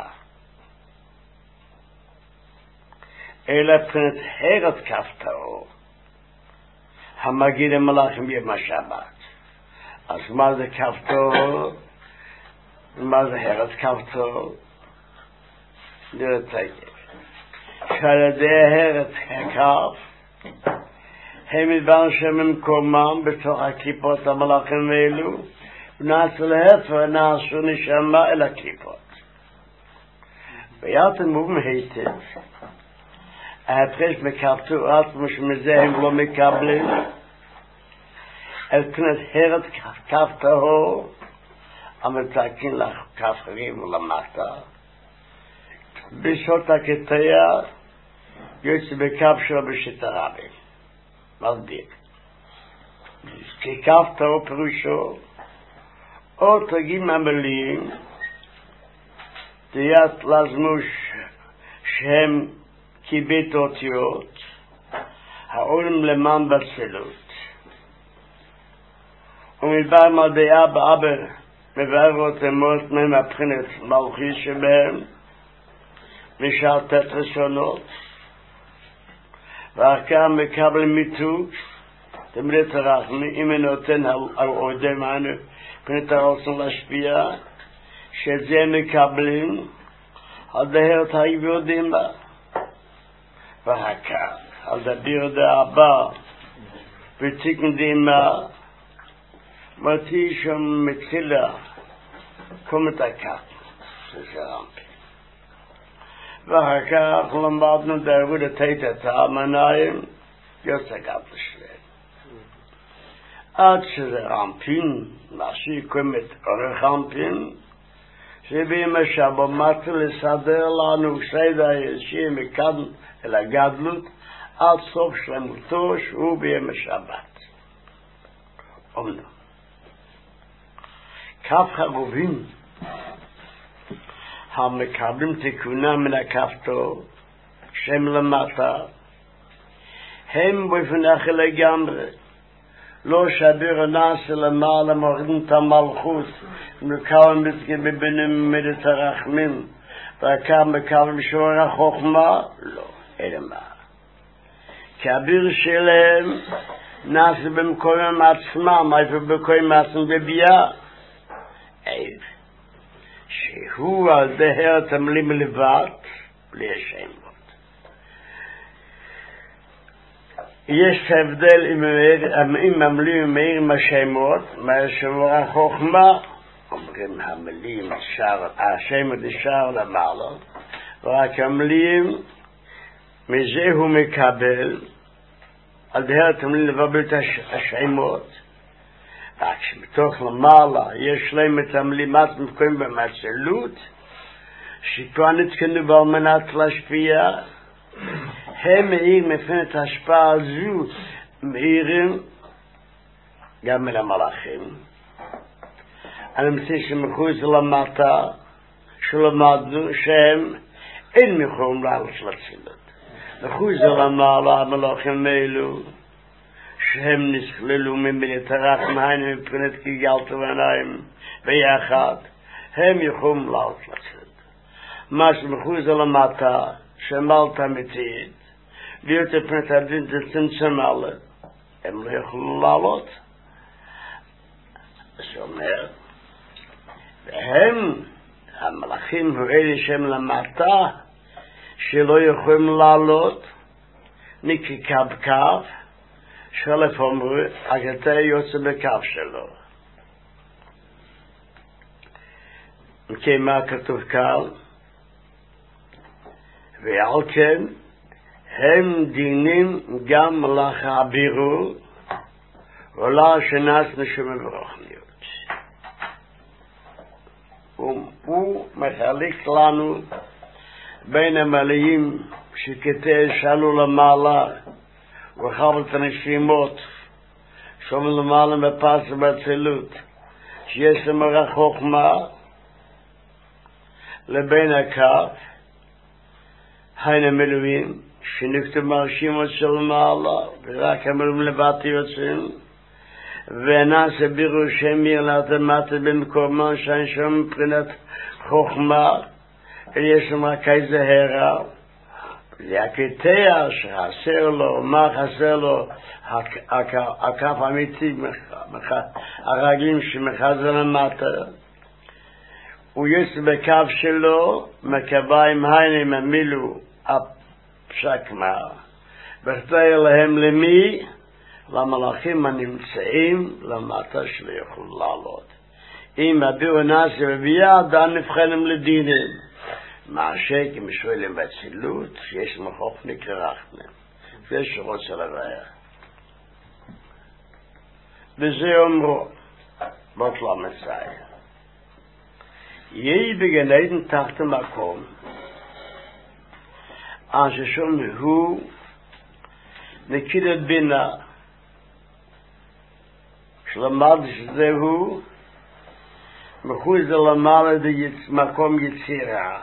אלא בחינת הרת כף טהור, המגיד המלאכים יום השבת. אז מה זה כף טהור? מה זה הרת כף טהור? נראה תקף. שעל ידי הרת הכף, הם ידברו שממקומם בתוך הכיפות המלאכים האלו, ונעשו להפר, נעשו נשמה אל הכיפות. ויאתם מובן היטב, ההפרש בכפתור עצמו שמזה הם לא מקבלים, אל פנת הרת כף טהור, המתקין לך כף רים ולמטה, בשעות הקטעיה, יוצא בכף שלו בשיטה רבים. מסביר. כי כף טהור פירושו, או תגים המילים, תיית לזמוש שהם כבית אותיות, העולם למען בצלות. ומדבר מדעי אבא מבאר אותם מאוד מהבחינת מלכי שבהם, משרתת רשונות, ואחר כך מקבל מיתוג, תמיד תרחנו, אם נותן על עודם אנו, פנית הרצון להשפיע, שזה מקבלים, על דהרת היהודים בה. והכך, על דביר דאבא, ותיקן דימה, מתי שם מצילה, קומת הכך, שזה רמפי. ואחר כך למדנו דעבוד התת המניים, יוצא גב לשלם. עד שזה רמפין, מה שקומת אורך רמפין, שבימי שבו מתי לסדר לנו סדר ישיר מכאן אל הגדלות, עד סוף שלמותו שהוא בימי שבת. אומנם. כף חרובים, המקבלים תיקונה מן הכפתור, שם למטה, הם באופן אחר לגמרי, לא שביר נעשה למעלה מורידים את המלכות, מקבלים בבינים מידת הרחמים, וכך מקבלים שור החוכמה, לא, אלא מה. כי הביר שלהם נעשה במקומם עצמם, איפה במקומם עצמם בביאה, איפה. שהוא על דהרת המילים לבד, בלי השמות. יש הבדל אם המילים מהירים השמות, מהשמות החוכמה, אומרים המילים, השמות ישר למעלה, ורק המילים, מזה הוא מקבל, על דהרת המילים לבד את השמות, רק שבתוך למעלה יש להם את המילים מקויים במצלות, שכבר נתקנו על מנת להשפיע, הם מאירים מפנת ההשפעה הזו, מאירים גם מן המלאכים. אני מציע שמחוץ למטה, שלמדנו שהם אין יכולים לעלות לצילות. מחוץ למעלה המלאכים האלו, שהם נסכללו ממילת הרחמיים מבחינת כגלת ועיניים ביחד, הם יכולים לעלות לצד. מה שמחוץ למטה, שמלת אמיתית, להיות מבחינת הדין תצמצם עליה, הם לא יכולים לעלות. זה אומר, והם, המלאכים האלה שהם למטה, שלא יכולים לעלות, נקקב שלף אומרו, הגתה יוצא בקו שלו. וכי מה כתוב כאן? ועל כן, הם דינים גם לחבירו, ולא שנס נשום ברוחניות. הוא מחליק לנו בין המלאים שכתב שלו למעלה, וחבל את הנשימות, שומעים למעלה בפס ובצילות, שיש למרח חוכמה, לבין הכף, הן המילואים, שנכתב מרשימות של מעלה, ורק המילואים לבט יוצאים, ונעשה בירו שמיר להתמטה במקומן, שאין שם מבחינת חוכמה, ויש שם רק איזה הרע, זה הקטע שחסר לו, מה חסר לו, הכף אמיתי, הרגלים שמחזר למטה, הוא יש בקו שלו, מקביים היינים המילו הפשקמה, בכדי להם למי? למלאכים הנמצאים למטה שלא יוכלו לעלות. אם הביאו נעשה וביאה, עדיין נבחנים לדינים. מה שכם שואלים בצילות, שיש מחוך נקרחתם. זה שרוצה לבעיה. וזה אומרו, בוטלה מצאי. יהי בגן עדן תחת המקום, ששום הוא נקידת בינה, שלמד שזהו, מחוץ למעלה מקום יצירה.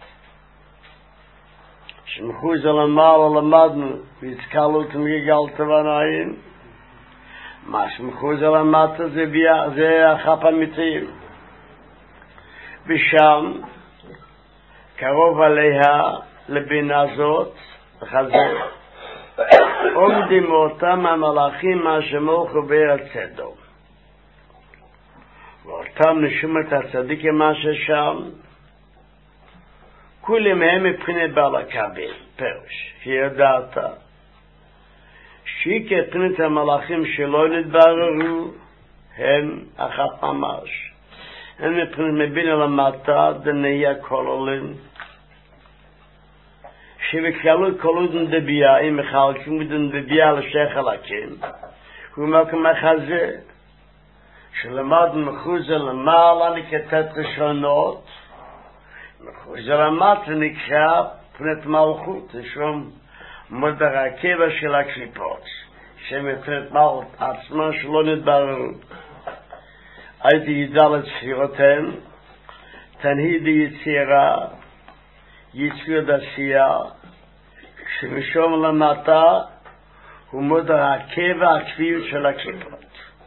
שמחוץ למעלה למדנו, והזכרלות מגלת ועיניים, מה שמחוץ למטה זה החפ אמיתי. ושם, קרוב עליה לבינה זאת, החזר, עומדים אותם המלאכים מה שמולכו בארץ אדום. ואותם נשומת הצדיקים מה ששם, כולם הם מבחינת בעל הקבל, פירוש, שידעת, שהיא כפנת המלאכים שלא נתבררו, הם אחת ממש. הם מבחינת מבינה למטה, דניה כוללים, שבכללות כוללים דבייה, מחלקים דבייה לשי חלקים, הוא מקום החזה, שלמד מחוזה למעלה נקטת ראשונות, מחוזה למטה נקרא פנת מלכות, שום מודר הקבע של הקליפות, שמפנת מלכות עצמה שלא נתבררו. הייתי ידע לצפירותיהם, תנהיד יצירה, יציר דסייה, שמשום למטה הוא מודר הקבע הקביעות של הקליפות.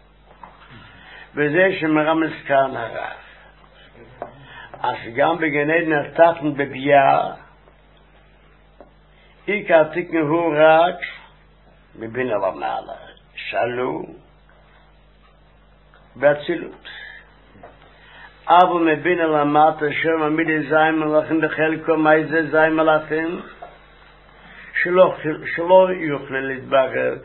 וזה שמרמז כאן הרב. אז גם בגן עדן הרתקנו בבייה, עיקר תקנו הוא רק מבינה למעלה, שלו באצילות. אבל מבינה למטה שם עמידי זי מלאכים בחלקו, מה זה זי מלאכים? שלא יוכלו להתברר.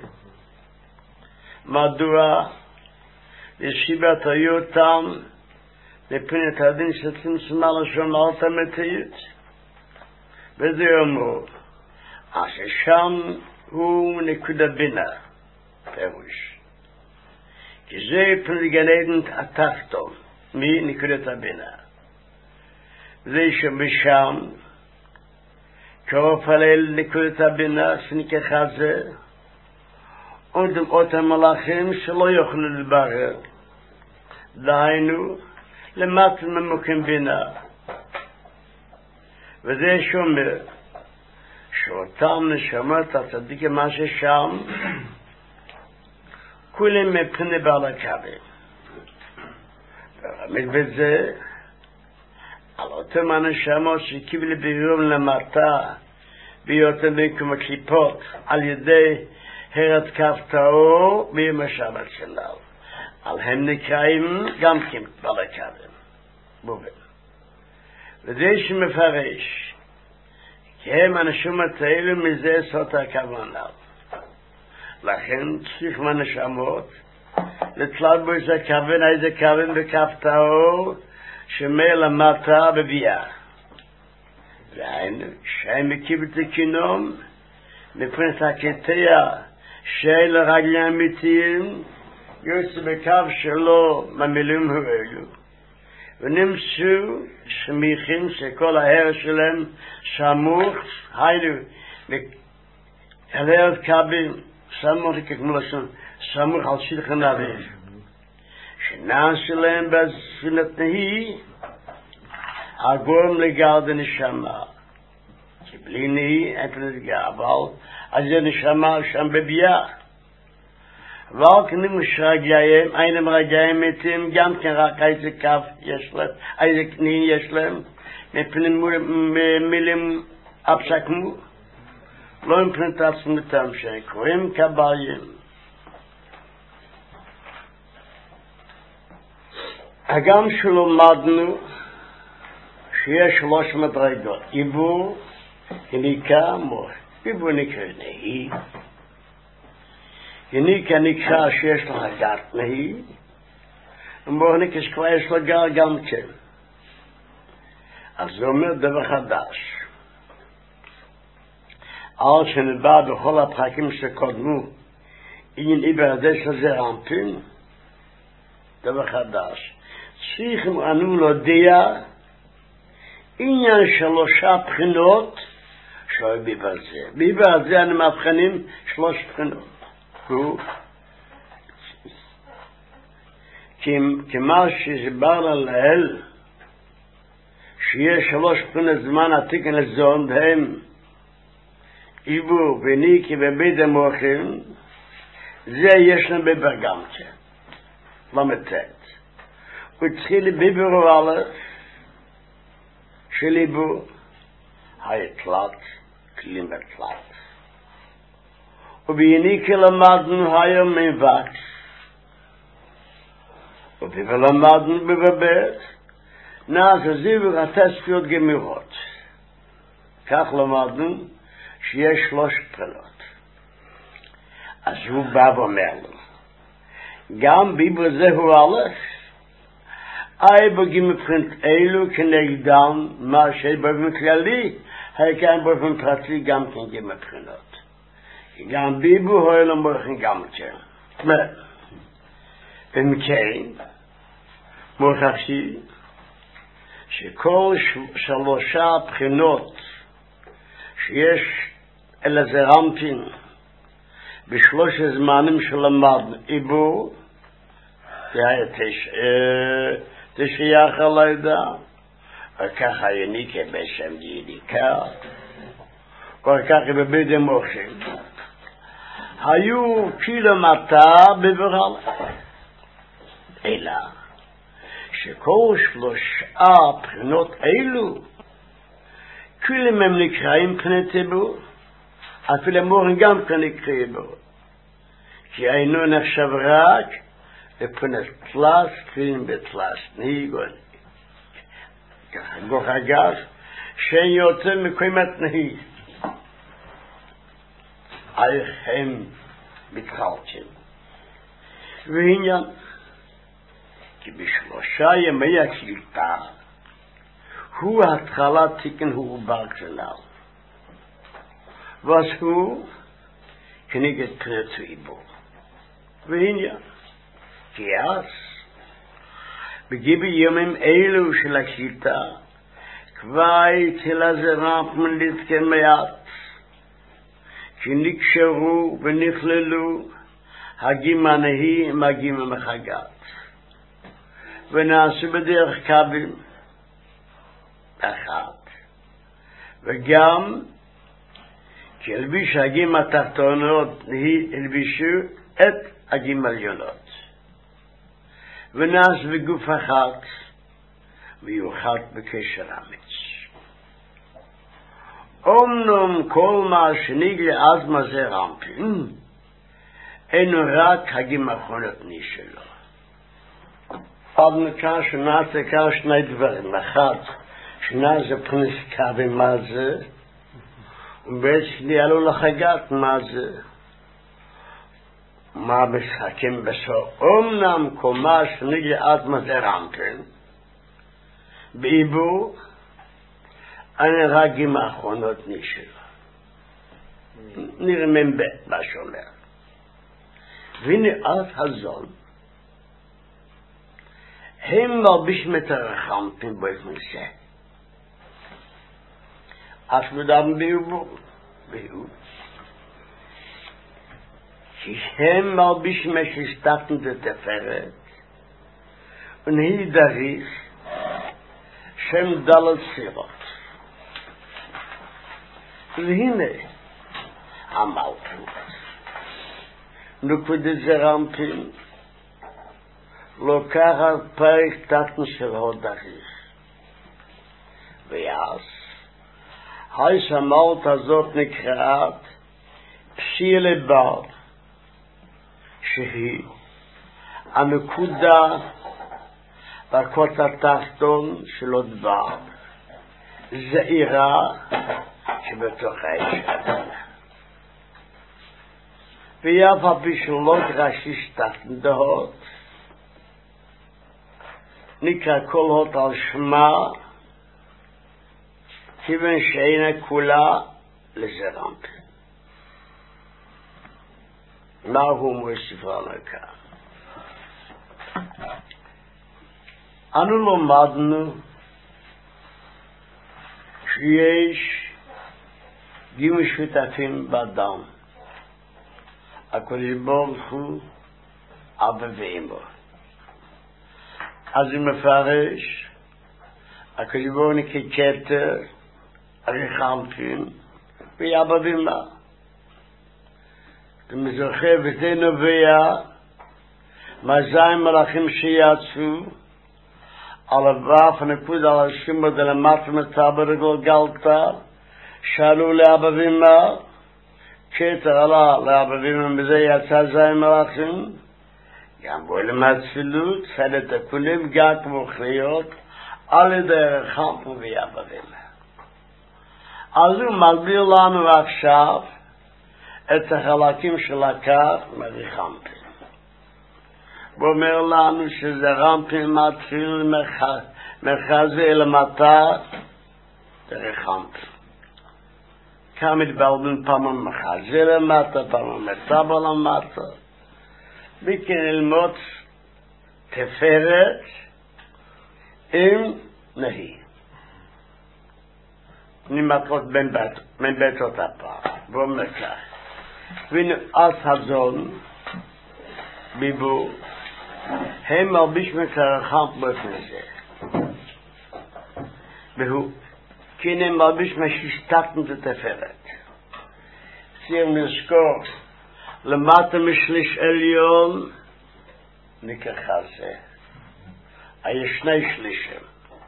מדוע? ישיבת היו אותם מפני הדין שצמצמה לשון לאותה מתיות. וזה אמרו, אז שם הוא נקודה בינה, פירוש. כי זה פני גן עדן התחתון, מנקודת הבינה. זה שבשם, קרוב הליל נקודת הבינה, שנקחה זה, אותם מלאכים שלא יוכלו להתברר. דהיינו, למטה ממוקם בינה. וזה שומר, שאותם נשמות הצדיקים מה ששם, כולם מפני בעל הקבל. ורמז בזה, על אותם הנשמות שקיבלו בירום למטה, בהיותם במקום הקליפות, על ידי הרד כף טהור ביום השבת שלנו. על הם נקראים גם כן בעל הקבל. בובל. וזה שמפרש, כי הם הנשמות האלו מזה סוד הכוונה. לכן צריך מהנשמות לתלות בו איזה כוון בכף טהור שמאיר למטה בביאה. והיינו שהם מקיב תקינום מפנת הקטע של רגלי אמיתיים יוצא בקו שלו מהמילים האלו ונמצאו שמיכים שכל ההר שלהם סמוך, היינו הלרד קבים סמוך כמו לשון סמוך על שטחן האוויר שנעשה להם בספינת נהי הגורם לגרד הנשמה כי בלי נהי אין פנתגע אבל אז זה נשמה שם בבייה אבל כנמוש רגליים אינם רגליים מתים גם כן רק איזה כף יש להם איזה כנין יש להם מפנים מילים הפסקמו לא מפנת עצמתם שקוראים קבלים הגם שלא למדנו שיש 3 מדרגות עיבור, יניקה, מוח עיבור נקרא נהי יניקה נקרא שיש לך גת נהי ומוח נקרא שכבר יש לו גר גם כן אז זה אומר דבר חדש על שנדבר בכל הפרקים שקודמו עניין עיבר הזה שזה רמפין דבר חדש צריכים אנו להודיע עניין 3 בחינות שואל ביבר זה. ביבר זה אני מבחנים 3 בחינות. כמה שסבר ללהל שיש 3 בחינות זמן עתיק לזון הם עיבור וניקי ובית המוחים זה יש להם ביבר גם כן. למתת. ותחיל ביבר א' של עיבור היה תלת, כלים בתלת. וביניקה למדנו היום מבקס, ובלמדנו בבית, נעזזי ורטספיות גמירות. כך למדנו שיש 3 בחינות. אז הוא בא ואומר לו, גם ביבר זהו א', בגים מבחינת אלו כנגדם מה שבאופן כללי, כאן באופן פרטי גם כן גם מבחינות. גם ביבר הוא לא מוכן גם כן. אם כן, מוכחי שכל 3 בחינות שיש אל הזרמפין ב3 זמנים שלמדנו, עיבור, זה היה 9 הלידה, וככה יניקה בשם יניקה, וככה בבית המוחים. היו קילומטר בברל, אלא שכל 3 בחינות אלו, כולם הם נקראים בחינת עיבור, אפילו המורים גם כן נקראים עיבור. כי אינו נחשב רק לבחינת תלס, קרים בתלס, נהיגון. ככה גוך אגב, שאין יוצא מקוימת נהיג. איך הם מתחלקים. והעניין, כי ב3 ימי הקליטה, הוא התחלת תיקן הוא בר כלל. ואז הוא כנגד פרצו עיבור. והעניין, כי אז, בגיבי ימים אלו של הקליטה, כבר התחילה זרמפין להתקן מעט, כי נקשרו ונכללו הגים הנהי עם הגים המחגת. ונעשו בדרך קווים אחת. וגם כי הלביש הגים התחתונות הלבישו את הגים העליונות. ונעש בגוף אחת ויוחד בקשר אמיץ. אומנם כל מה שנגלה אז מה זה רמפין, אינו רק הגים האחרונות נשאלו. עד מכאן שנעשה כאן 2 דברים. אחד, שנעשה פרנס קווי מה זה, ובעצם יעלו לחגת מה זה. מה משחקים בסוף. אומנם כל מה שנגלה אז מה זה רמפין, בעיבור, אני רק הגים האחרונות נשאלו. נרמם מה שאומר. והנה אז הזון, הם מרביש מתרחמפים באופן זה. אף מדם בעיבור. כי הם מרביש משסתתן דתפרת, ונהי דריך שם דלת סירות. והנה המלכות. נקודת זרמפין, לוקחת פרק תתן של הודריך. ואז, המלכות הזאת נקראת פסילה בר, שהיא הנקודה בקוט התחתון של הדבר, זעירה שבתוך האש. ויאף על שלא דרשי שתתן דהות, נקרא כל הות על שמה, כיוון שאינה כולה לזרמפין. מה הוא מוסיף לנו כאן? אנו למדנו שיש גימי שותפים באדם. הקדוש ברוך הוא אבא ואמא. אז הוא מפרש, הקדוש ברוך הוא ככתר, רחמפין, ואבא ואמא. ומזרחי וזה נובע, מזי מלאכים שיצאו, על הוואף הנקוד על השימו דלמט ומצא ברגל גלתה, שאלו לאבא ואמא, כתר עלה לערבים בזה יצא זי מלאכים, גם בו למצפילות, צדת הכולים גג מוכריות, על ידי רחמפו ויעברים. אז הוא מסביר לנו עכשיו את החלקים של הקו מרחמפים. הוא אומר לנו שזה רמפים מתחיל מחזה למטה דרחמפים. כאן מתבלבים פעם מחזה למטה, פעם מטבע למטה. מכן ללמוד תפארת עם נהי. נמטרות בין ביתות הפעם. ואומר כך. והנה אז הזון, ביבור, הם מרביש מקרחם בפני זה. והוא, כן הם מרביש משתתנו את התפארת. צריך לזכור, למטה משליש עליון, נקחה זה. יש שני שלישים.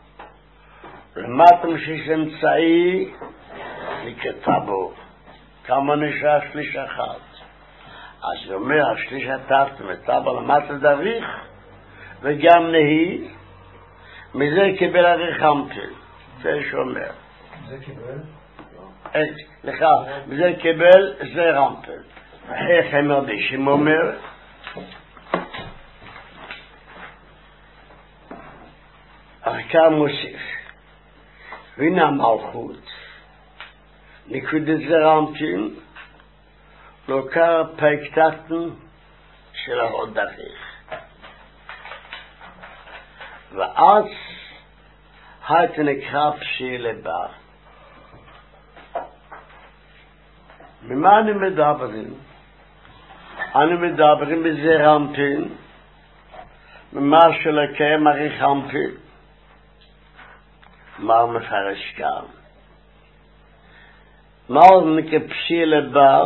למטה משליש אמצעי, נקטה בו. כמה נשאר שליש אחד. אז הוא אומר, השליש התחת מטבע למטה דריך, וגם נהי, מזה קיבל הרחמפים. זה שאומר. זה קיבל? לך, מזה קיבל, זה רמפים. איך הם מרבישים אומר? כאן מוסיף. והנה המלכות, נקודת זה רמפים, לוקח פקטטן של ההוד דריך. ואז היית נקרא פשי לבר. ממה אני מדברים? אני מדברים בזה רמפים, ממה שלקיים הרחמפים. מה מפרש כאן? מה נקפשי לבר?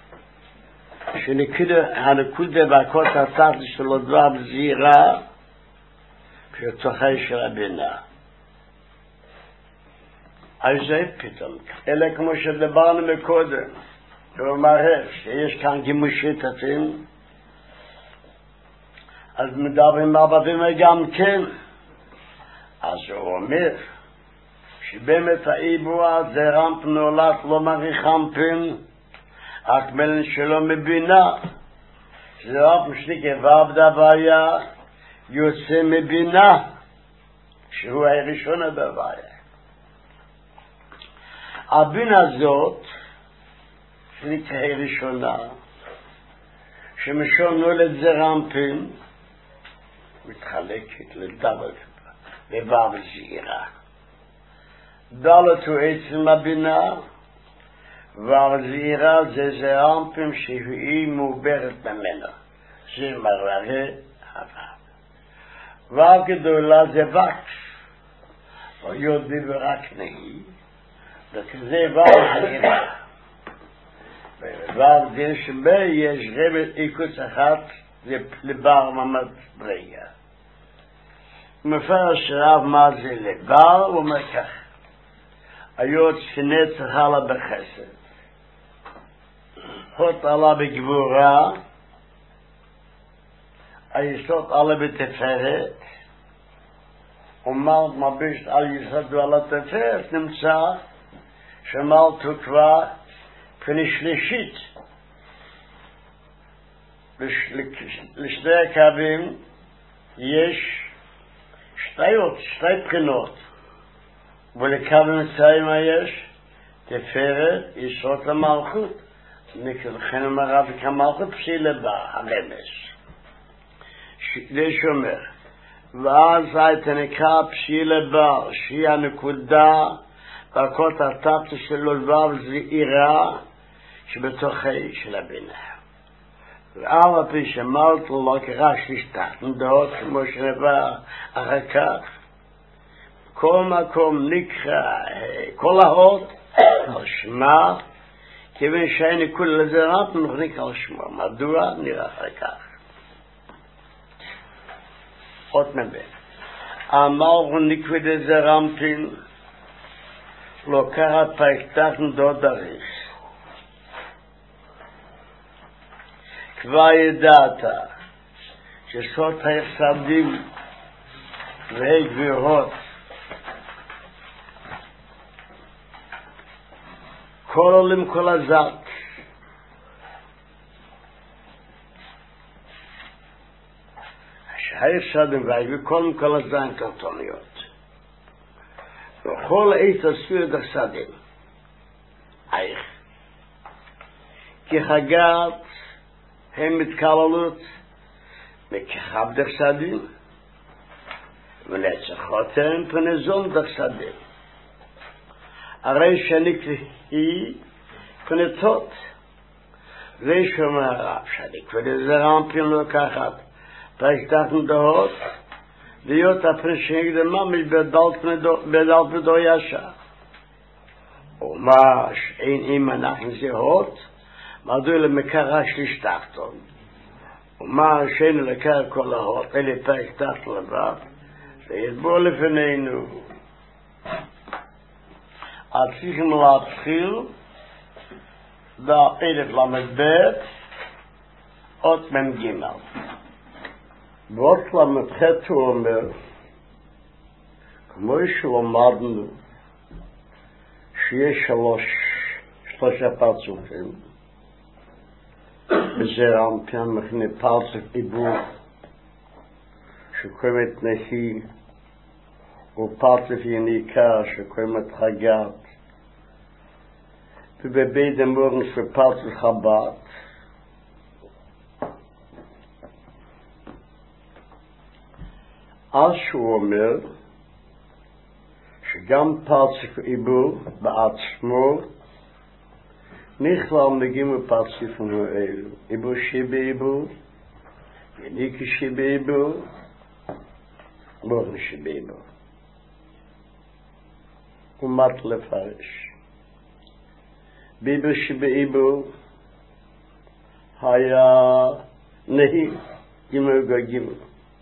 שהנקודה והקות התחת שלו דבר בזירה כשצוחי של הבינה. אז זה פתאום. אלא כמו שדברנו מקודם, הוא מראה שיש כאן גימושית עתים, אז מדברים מעבדים גם כן. אז הוא אומר שבאמת העיבוע זה רמפ נולד לא מריחמפים, רק מלן שלא מבינה. זה רמפ משליק איבב דביה יוצא מבינה, שהוא הראשון הדביה. הבינה הזאת, שנקרא ראשונה, שמשום נולד זה רמפים, מתחלקת לדלת ובב זעירה. דלת הוא עצם הבינה, ובב זעירה זה רמפים שהיא מעוברת ממנה. זה מראה הבא. ובב גדולה זה וקש, ויוד ורק נהי, וכזה ובב זעירה. ובב זה שבה יש רמת איקוץ אחת, זה לבר ממד בריאה. מפרש רב מה זה לבר, הוא אומר כך, היות שנצח עלה בחסד, הות עלה בגבורה, היסוד עלה בתפארת, ומלט מביש על יסוד ועל התפארת, נמצא שמלט הוא כבר פני שלישית, לשני הקווים יש שתי בחינות, ולקו מצרים יש תפארת יסוד המלכות. לכן אומר רבי כמלכות פשי לבר, הרמש. זה שאומר, ואז הייתה נקרא פשי לבר, שהיא הנקודה בקות התחת שלו לבב זעירה שבתוכי של הבינה. ועל הפי שמלת לא קרא שלישתת נדעות כמו שנבע אחר כך. כל מקום נקרא, כל האות על שמה, כיוון שאין כול לזה רמפ נחניק על שמה. מדוע? נראה אחר כך. עוד נבא. אמר נקודת זה רמפים, לא קרא פקטת נדעות דריך. כבר ידעת שסוד היחסדים והגבירות כל עולם כל הזק שהיחסדים והגבירות כל הזק קרטוניות וכל עת עשו את החסדים איך כי חגת הם מתקללות מכחב דחסדים ונצחותם פנזון דחסדים הרי שנקריא פנתות ושומע הרב שניק ונזרמפים לקחת פרקתנו דהות להיות הפרשנק דממש בדלת בדו ישר ומש אין אם אנחנו זהות מדוע למקרה שלישתחתון ומה שאין לקר כל ההות אלה פרק תחת לבד וידבור לפנינו צריכים להתחיל דף למ"ב אות מ"ג באות למ"ח הוא אומר כמו שלמדנו שיש שלושה פרצופים בזרע אנפין מכנה פרצוף עיבור שקוראים את נהי ופרצוף יניקה שקוראים את חגת ובבית אמורן שפרצוף חב"ד אז שהוא אומר שגם פרצוף עיבור בעצמו נכלל מגיעים בפרצופים האלו עיבור שבעיבור יניקה שבעיבור מורן שבעיבור ומת לפרש בעיבור שבעיבור היה נהי גימל גגימל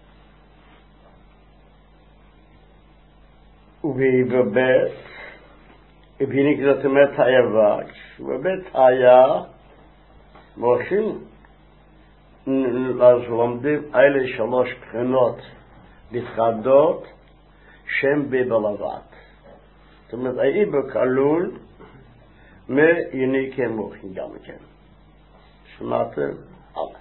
ובעיבור בית ובהניק זאת אומרת היה וקש ובבית היה מורשים אז לומדים אלה שלוש בחינות נפרדות שם בבלבד זאת אומרת העיבור כלול מיניקי מורשים גם כן שמעתם? הלאה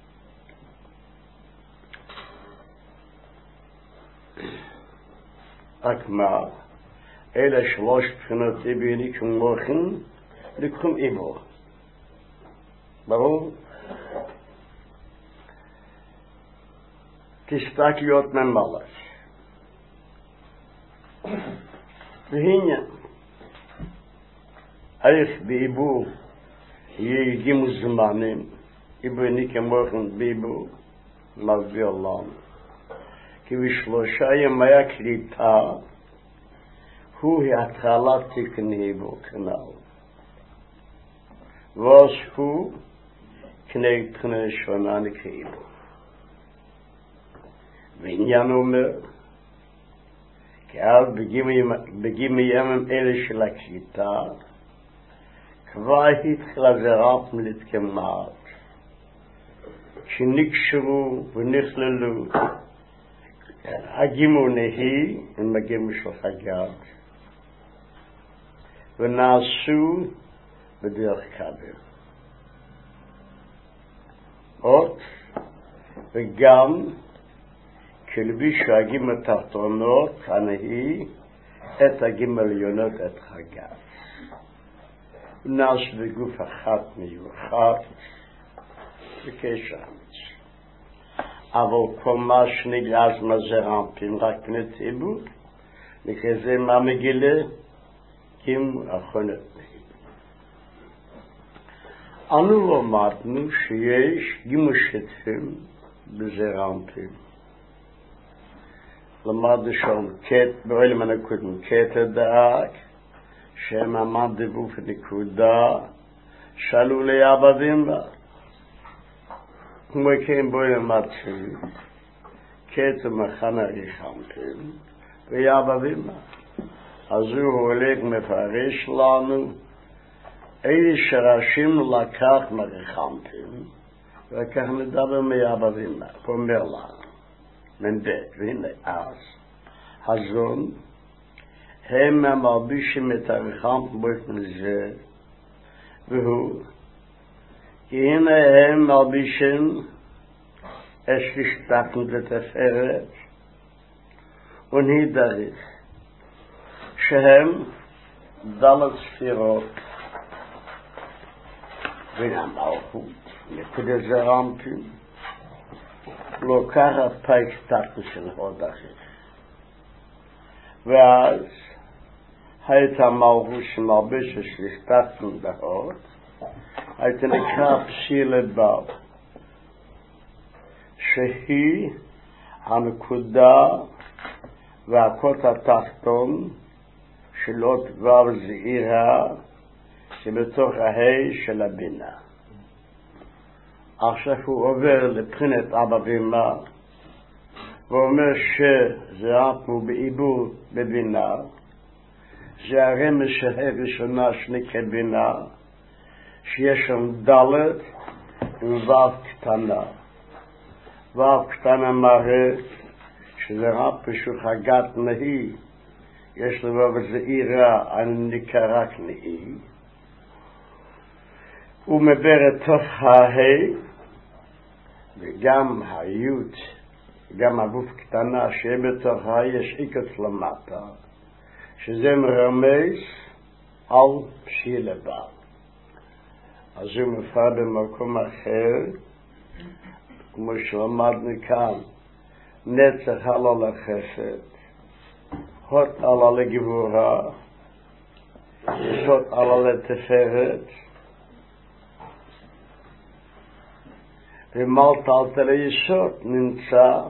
רק מה אלה שלוש בחינות עיבור מורשים לקחום עיבור ברור? תסתכליות ממלך והנה איך בעיבור יגימו זמנים עיבור יניקה מורשים בעיבור מסביר לנו כי בשלושה ימי הקליפה הוא התחלת תיקון עיבור כנ"ל ואז הוא קנה בחינה שונה נקרא עיבור ועניין אומר כי אז בגימי ימים אלה של הקליטה כבר התחילה זרעתם להתקמעת כשנקשרו ונכללו הגימו נהי עם הגימו של חגת ונעשו בדרך קבר עוד וגם כלבישו הגימו התחתונות הנהי את הגימו עליונות את חגת ונעשו בגוף אחת מיוחד בקשר אבל כל מה שנגלז מזרע אנפין רק פני ציבור וכזה מה מגילה kim אחונת אנו למדנו שיש גימשתפים בזרע אנפין למדנו שם בעולם הנקודם קטע דאק שהם עמד דבוף נקודה שאלו ליעבדים בה כמו כן בעולם מתחיל קטע מחנה ריחמתם ויעבדים בה אז הוא הולך מפרש לנו איזה שרשים לקח מריחמתם וכך נדבר מהבבים, אומר לה, מן בית, והנה אז, הזון, הם המרבישים את הרחם באופן זה, והוא, כי הנה הם מרבישים es gestakten לתפארת, ונהידריך, שהם דלת ספירות, והמלכות, נקודת זרמפים, לוקחת פייסטקטן של הוד אחר. ואז הייתה המלכות שמרבישה שסטקטן בהוד, הייתה נקרא פסילה בר, שהיא הנקודה והקוט התחתון של אות וו זעירה שבתוך ההי של הבינה. עכשיו הוא עובר לבחינת אבא ואמא ואומר שזה אנחנו בעיבור בבינה, זה הרמז הראשונה שנקראת בינה, שיש שם דלת וו קטנה. וו קטנה מראה שזה רק פשוט הגת נהי, יש לו וו זעירה הנקרא רק נהי, הוא מבר את תוך ההי, וגם היות, גם הגוף קטנה שבתוך ההי יש איקס למטה, שזה מרמז על פסילה בר. אז הוא מפרט במקום אחר, כמו שלמדנו כאן, נצח עלה לחסד, הות עלה לגבורה, יסוד עלה לתפארת, ומלטלטל היסוד נמצא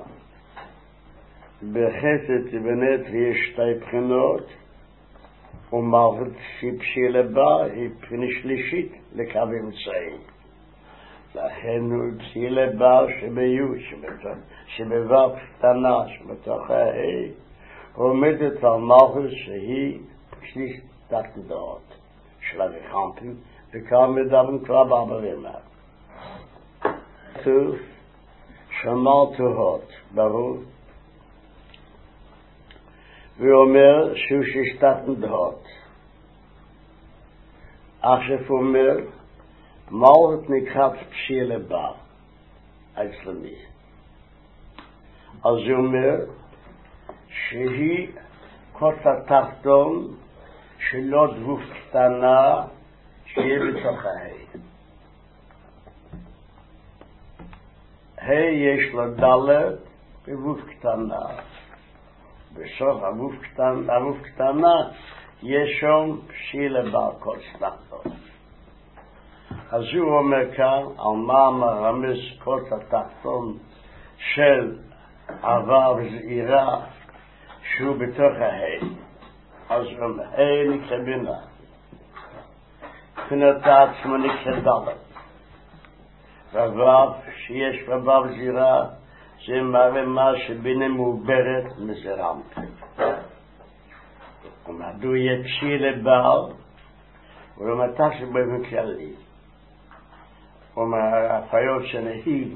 בחסד ובנצח יש שתי בחינות, ומלכות פסילה בר היא בחינה שלישית לקו אמצעי. לכן הוא פסילה בר שביוד, שבוו קטנה, שבתוך ההי, עומדת על מלכות שהיא שליש תחתות של הרחמפים, וכאן מדברים כבר באבא. כתוב שמרתו הות, ברור. והוא אומר שהוא ששתתן דהות. עכשיו הוא אומר, מלכות נקראת פסילה בר, אצלמי. אז הוא אומר שהיא קוט התחתון שלא דבוף קטנה שיהיה בתוך ההי. ההי יש לו דלת בגוף קטנה. בסוף הגוף קטנה יש שם פסילה בר קוט תחתון. אז הוא אומר כאן על מה מרמז קוט התחתון של עבר זעירה שהוא בתוך ההי. אז הוא אומר, ההי נקרא בינה. בחינת עצמו נקרא דלת. והוו שיש בוו זעירה זה מראה מה שבינה מעוברת מזרמפים. ומדוע יהיה פסילה בר ולמתה שבאופן כללי. ומהחיות שנהי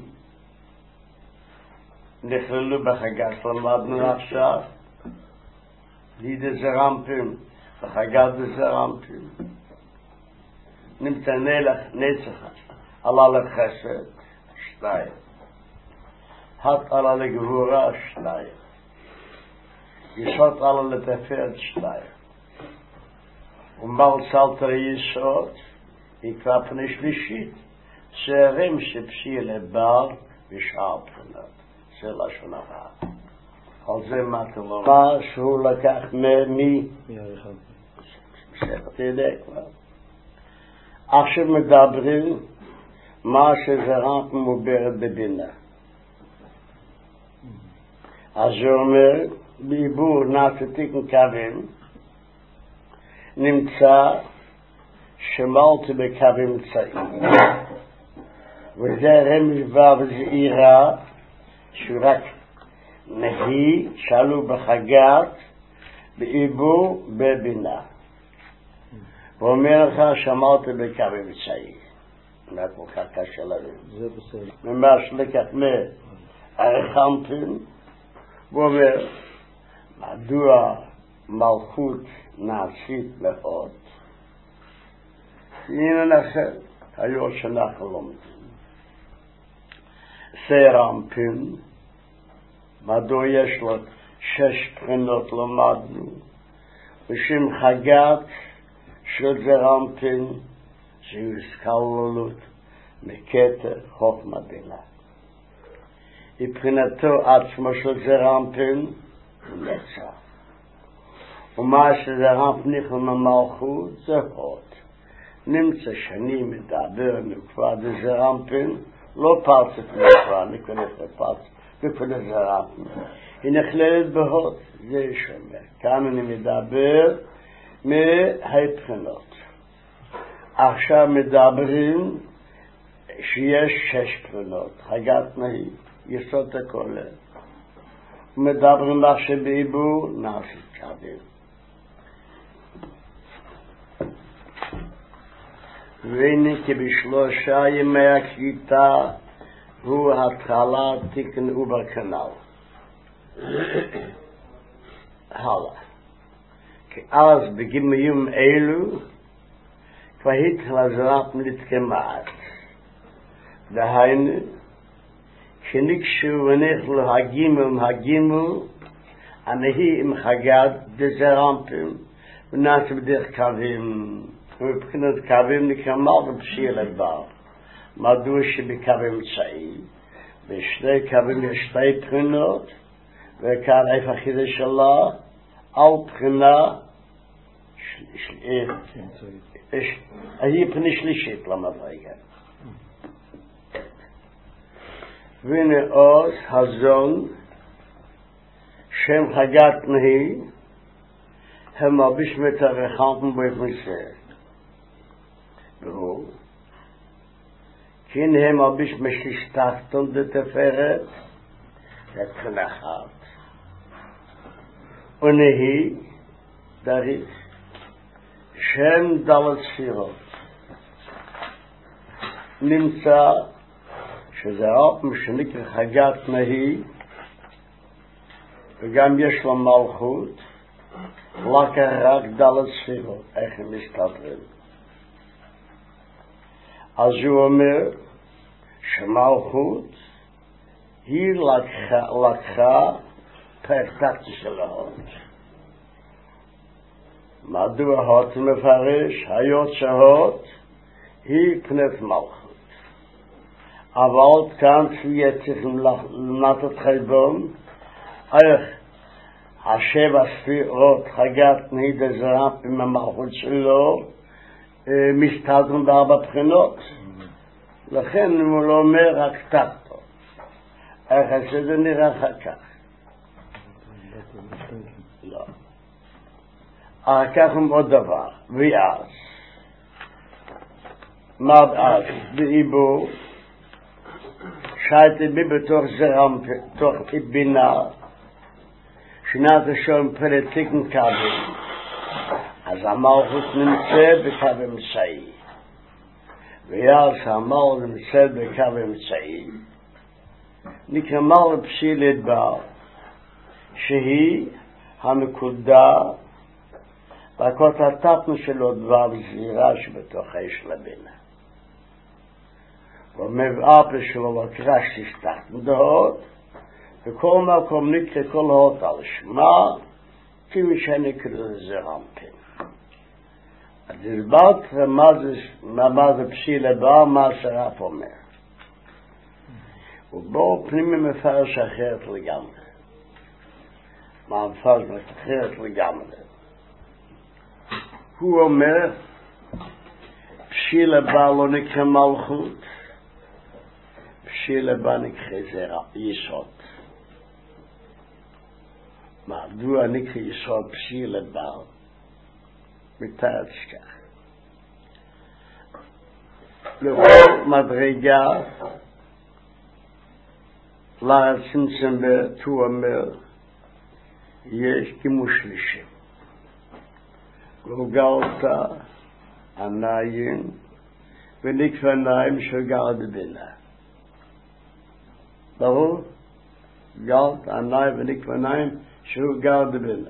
נכללו בחגת למדנו עכשיו לידי זרמפים בחגת זרמפים נמצא נצח עלה לחסד 2 הת עלה לגבורה 2 יסוד עלה לתפארת 2 ומבל סלטר יסוד היא כבר פני שלישית שערים שפסילה בר ושאר בחינות. זה לשון הרע. על זה מה תלו. מה שהוא לקח מי? תדע כבר. עכשיו מדברים מה שזה רק מוברת בבינה. אז הוא אומר, בעיבור נעשיתי קווים, נמצא שמלתי בקווים צעים. וזה רמז וו זעירה שהוא רק נהי שאלו בחגת בעיבור בבינה ואומר לך שמרת בקו אמצעי מה כל כך קשה להבין? זה בסדר. ממש לקח מהרחמפין, הוא אומר, מדוע מלכות נעשית מאוד? עניין אחר, היו שאנחנו לומדים. סרמפין, מדוע יש לו 6 בחינות למדנו, בשם חגת של זרמפין, שהוא סקללות מקטר חוכמה בינה. מבחינתו עצמו של זרמפין, הוא נצח. ומה שזרמפין נכנס ממלכות זה הוד. נמצא שאני מדבר נקבע דזרמפין, לא פרצת נקבע, נקבע זרמפין. היא נכללת בהוד, זה שומע. כאן אני מדבר מהבחינות. עכשיו מדברים שיש 6 בחינות, חגת נהי, יסוד הכל. מדברים לך שבעיבור נעשית קווים. והנה כי ב3 ימי הקליטה הוא התחלת תיקון ובקנל. הלאה. כי אז בגימיים אלו כבר התחיל הזרמפין להתקמעת. דהיינו, כשנקשו ונכלו הגימל, הנהי עם חגת דזרמפין, ונעשה בדרך קווים. ומבחינת קווים נקרמל בפשיל הדבר. מדוע שבקווים צעי, בשני קווים יש 2 בחינות, וכאן איפה החידה שלה, על בחינה, היא בחינה שלישית למדרגה. והנה עוד הזון, שם חגת נהי, הם מרביש מתרחמתם בפנסה. והוא, כי הנה הם מרביש משלישתחתון דתפארת, זה אחת. ונהי, דריך, שם דלת ספירות. נמצא שזה עוד שנקרא חגת נהי, וגם יש לו מלכות, לקח רק דלת ספירות, איך הם מסתדרים. אז הוא אומר שמלכות היא לקחה פרקטקטי של ההוד. מדוע ההוד מפרש? היות שההוד היא פנת מלכות. אבל כאן צריכים למתת חשבון איך 7 ספירות חגת נהי דזרמפין עם המלכות שלו מסתדרים ב4 בחינות. לכן הוא לא אומר רק טקטו. איך שזה נראה אחר כך. לא. אחר כך עוד דבר. ואז. מה אז? בעיבור. שייתי בי בתוך זרמפין, תוך בינה. שנת השם פרטיקן קווים. אז המלכות נמצא בקו אמצעי. ואז המלכות נמצא בקו אמצעי. נקרא פסילת בר, שהיא הנקודה והכותרתנו שלו דבר זהירה שבתוך האש לבינה. ומבאפה שלו לקרש תשתת מדעות, וכל מקום נקרא כל האות על שמה, כמי שנקרא זרמפין. אז הסברת מה זה פסילה בר, מה שרף אומר. ובו פנימי מפרש אחרת לגמרי. מה מפרש אחרת לגמרי? הוא אומר, פסילה בר לא נקרא מלכות, פסילה בר נקרא יסוד. מדוע נקרא יסוד פסילה בר? מתארת כך. לכל מדרגה לצמצם הוא אומר יש כמו ונקרא נעים שגר בבינה. ברור? גרת ענאי ונקרא נעים שהוא גר בבינה.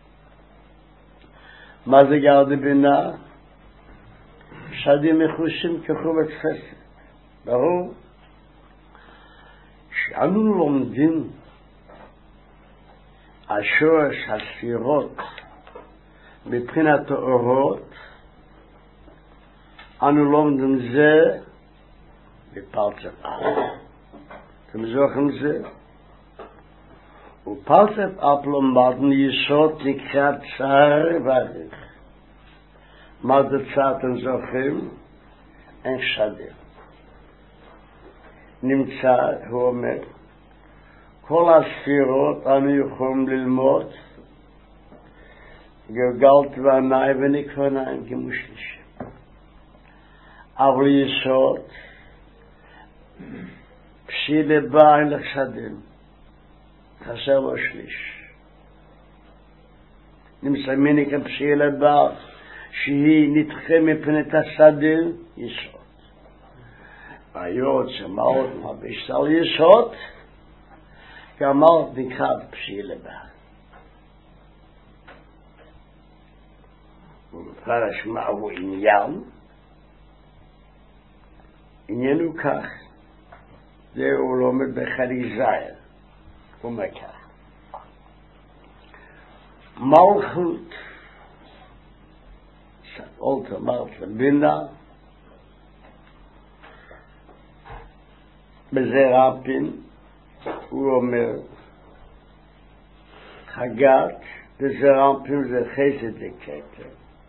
מה זה גר בבינה? שדים מחושים כחובת חסד. ברור? שאנו לומדים השורש הספירות מבחינת האורות, אנו לומדים זה בפרצף אף. אתם זוכרים זה? ופרצף אף לומדנו יסוד נקרא צער וערך. מה זה צער אתם זוכרים? אין שדים. נמצא, הוא אומר, כל הספירות אנו יכולים ללמוד גלגלת וענאי ונקרא נעים כמו שלישים. אבל יסוד פשילה בא אין לחסדים, חסר לו שליש. נמצא מניקה פשילה בא שהיא נדחה מפנת הסדים יסוד. והיות שמאות מרביש על יסוד, כמאות נקרא פשילה בא. ומפרש מהו עניין? עניין הוא כך, זה הוא לומד בחריזאי, הוא אומר כך. מלכות, אולטה מלכות בינה, בזעיר אנפין, הוא אומר, חגת, בזעיר אנפין זה חסד וכתר.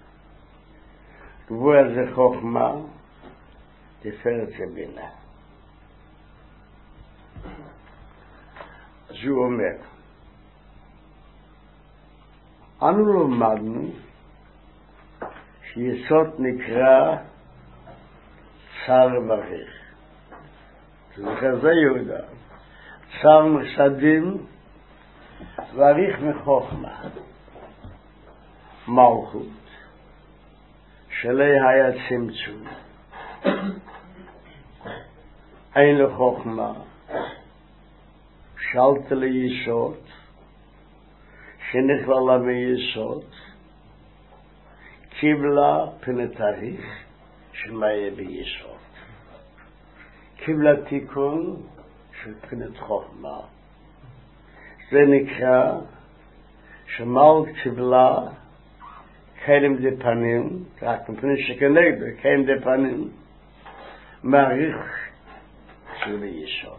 גבוה זה חוכמה, תפארת זה בינה. אז הוא אומר, אנו למדנו שיסוד נקרא צער וערך. זה יהודה. צער מחסדים וערך מחוכמה. מלכות. שלי היה צמצום. אין לו חוכמה. שאלת ליסוד. שנכללה מיסוד. קיבלה פנתריך. שמה יהיה ביסוד. קיבלה תיקון של פנת חוכמה. זה נקרא שמל קיבלה קיילים די פנים, רק מפני שכנגדו, קיילים די פנים, מעריך של ביסוד.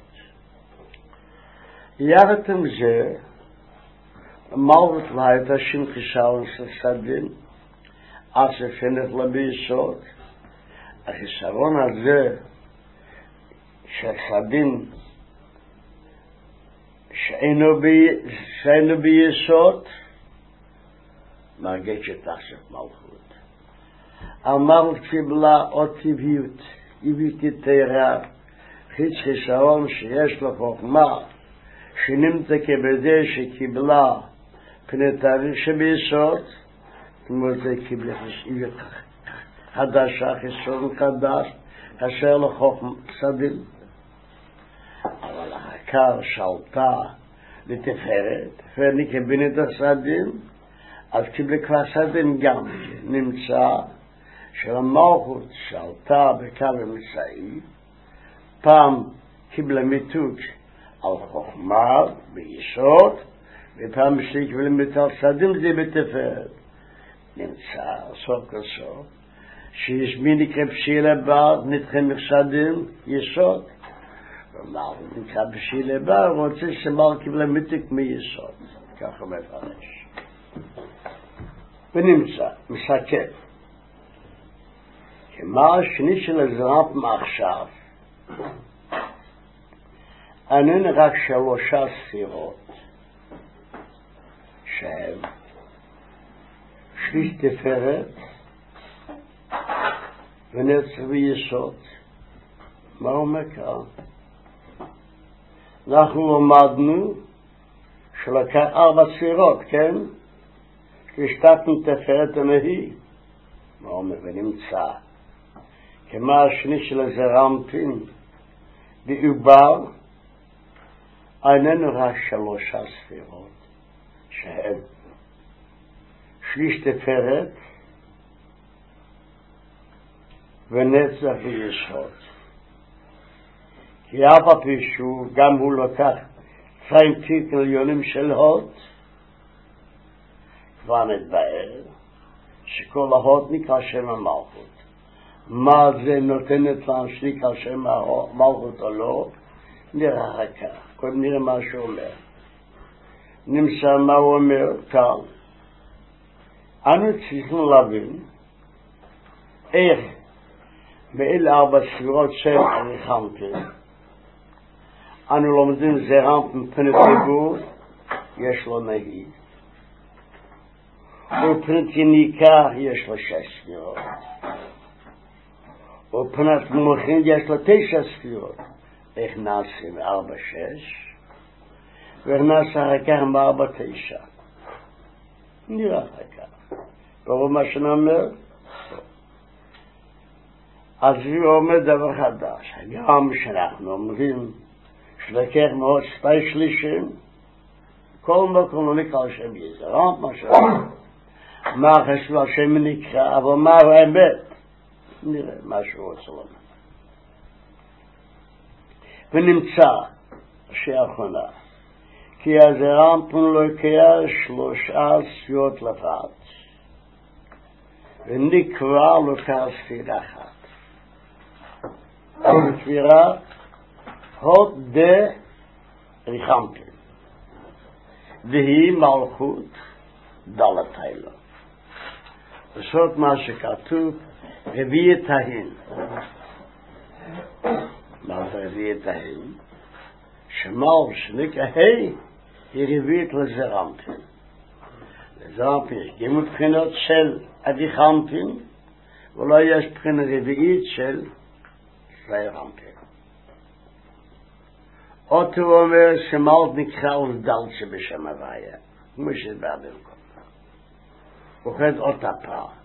יחד עם זה, מלכות והייתה שמחישאון של סדים, עד שפנת לביסוד, החיסרון הזה, שהסדים שאינו ביסוד, מרגש את תחשב מלכות. המלכות קיבלה עוד טבעיות, טבעית יתרה, חיץ חיסרון שיש לו חוכמה, שנמצא כבזה שקיבלה פני תאריך שביסוד, כמו זה קיבלה חשאיות חדשה, חיסרון חדש, אשר לו חוכמה סדים. אבל החקר שלטה לתפארת, תפארת נקבין את הסדים, אז קיבלה כבר סדים גם נמצא שלמלכות שלטה בקו המצאי, פעם קיבלה מיתוק על חוכמה ביסוד, ופעם שלי קיבלה מיתוק על סדים זה בתפארת. נמצא סוף כל סוף, שיש מי נקרא פשילה בר, נדחה מחסדים יסוד. ומר נקרא פשילה בר, רוצה שמר קיבלה מיתוק מיסוד. ככה מפרש. ונמצא, מסכם. כמה השני של הזרם מעכשיו, איננו רק שלושה ספירות, שהם שליש תפארת, ונצח ויסוד. מה אומר כאן? אנחנו למדנו שלקח 4 ספירות, כן? שהשתתנו תפארת הנהי. מה אומר? ונמצא. כמו השני של הזרמפין, בעובר, איננו רק 3 ספירות, שהן שליש תפארת, ונצח ויסוד. כי אף על פי שהוא, גם הוא לוקח 2 טריליונים של הוד, כבר מתבאר שכל ההוד נקרא שם המלכות. מה זה נותנת לנו שנקרא שם המלכות או לא? נראה אחר כך. קודם נראה מה שהוא אומר. נמצא מה הוא אומר כאן. אנו צריכים להבין איך באלה 4 ספירות של זרמפין. אנו לומדים זרמפין מבחינת דיבור, יש לו נהי. ובחינת יניקה יש לו 6 ספירות. ובחינת מוחין יש לו 9 ספירות. איך נעשה מ4 6 ואיך נעשה אחר כך מ4 9. נראה אחר כך. ברור מה שנאמר? אז הוא אומר דבר חדש. גם שאנחנו אומרים שלקח מאוד 2 שלישים, כל מקום לא נקרא שם יזרם, מה שאומר. מה חשוב השם נקרא, אבל מה הוא האמת? נראה מה שהוא רוצה לומר. ונמצא, שהאחרונה, כי הזרמפין לוקח 3 ספירות לבד, ונקרא לוקח ספירה אחת. ספירה, הוד דה ריחמפין, והיא מלכות דלת הילה. וזאת מה שכתוב, רביעי תהין. מה זה רביעי תהין? שמל שנקרא היא רביעית לזרמפין. לזרמפין יש גם מבחינות של אדיחמפין, ולא יש בחינה רביעית של זרמפין. עוד הוא אומר שמל נקרא ודל שבשם הוויה, כמו שדבר במקום. וכן אותה פעם.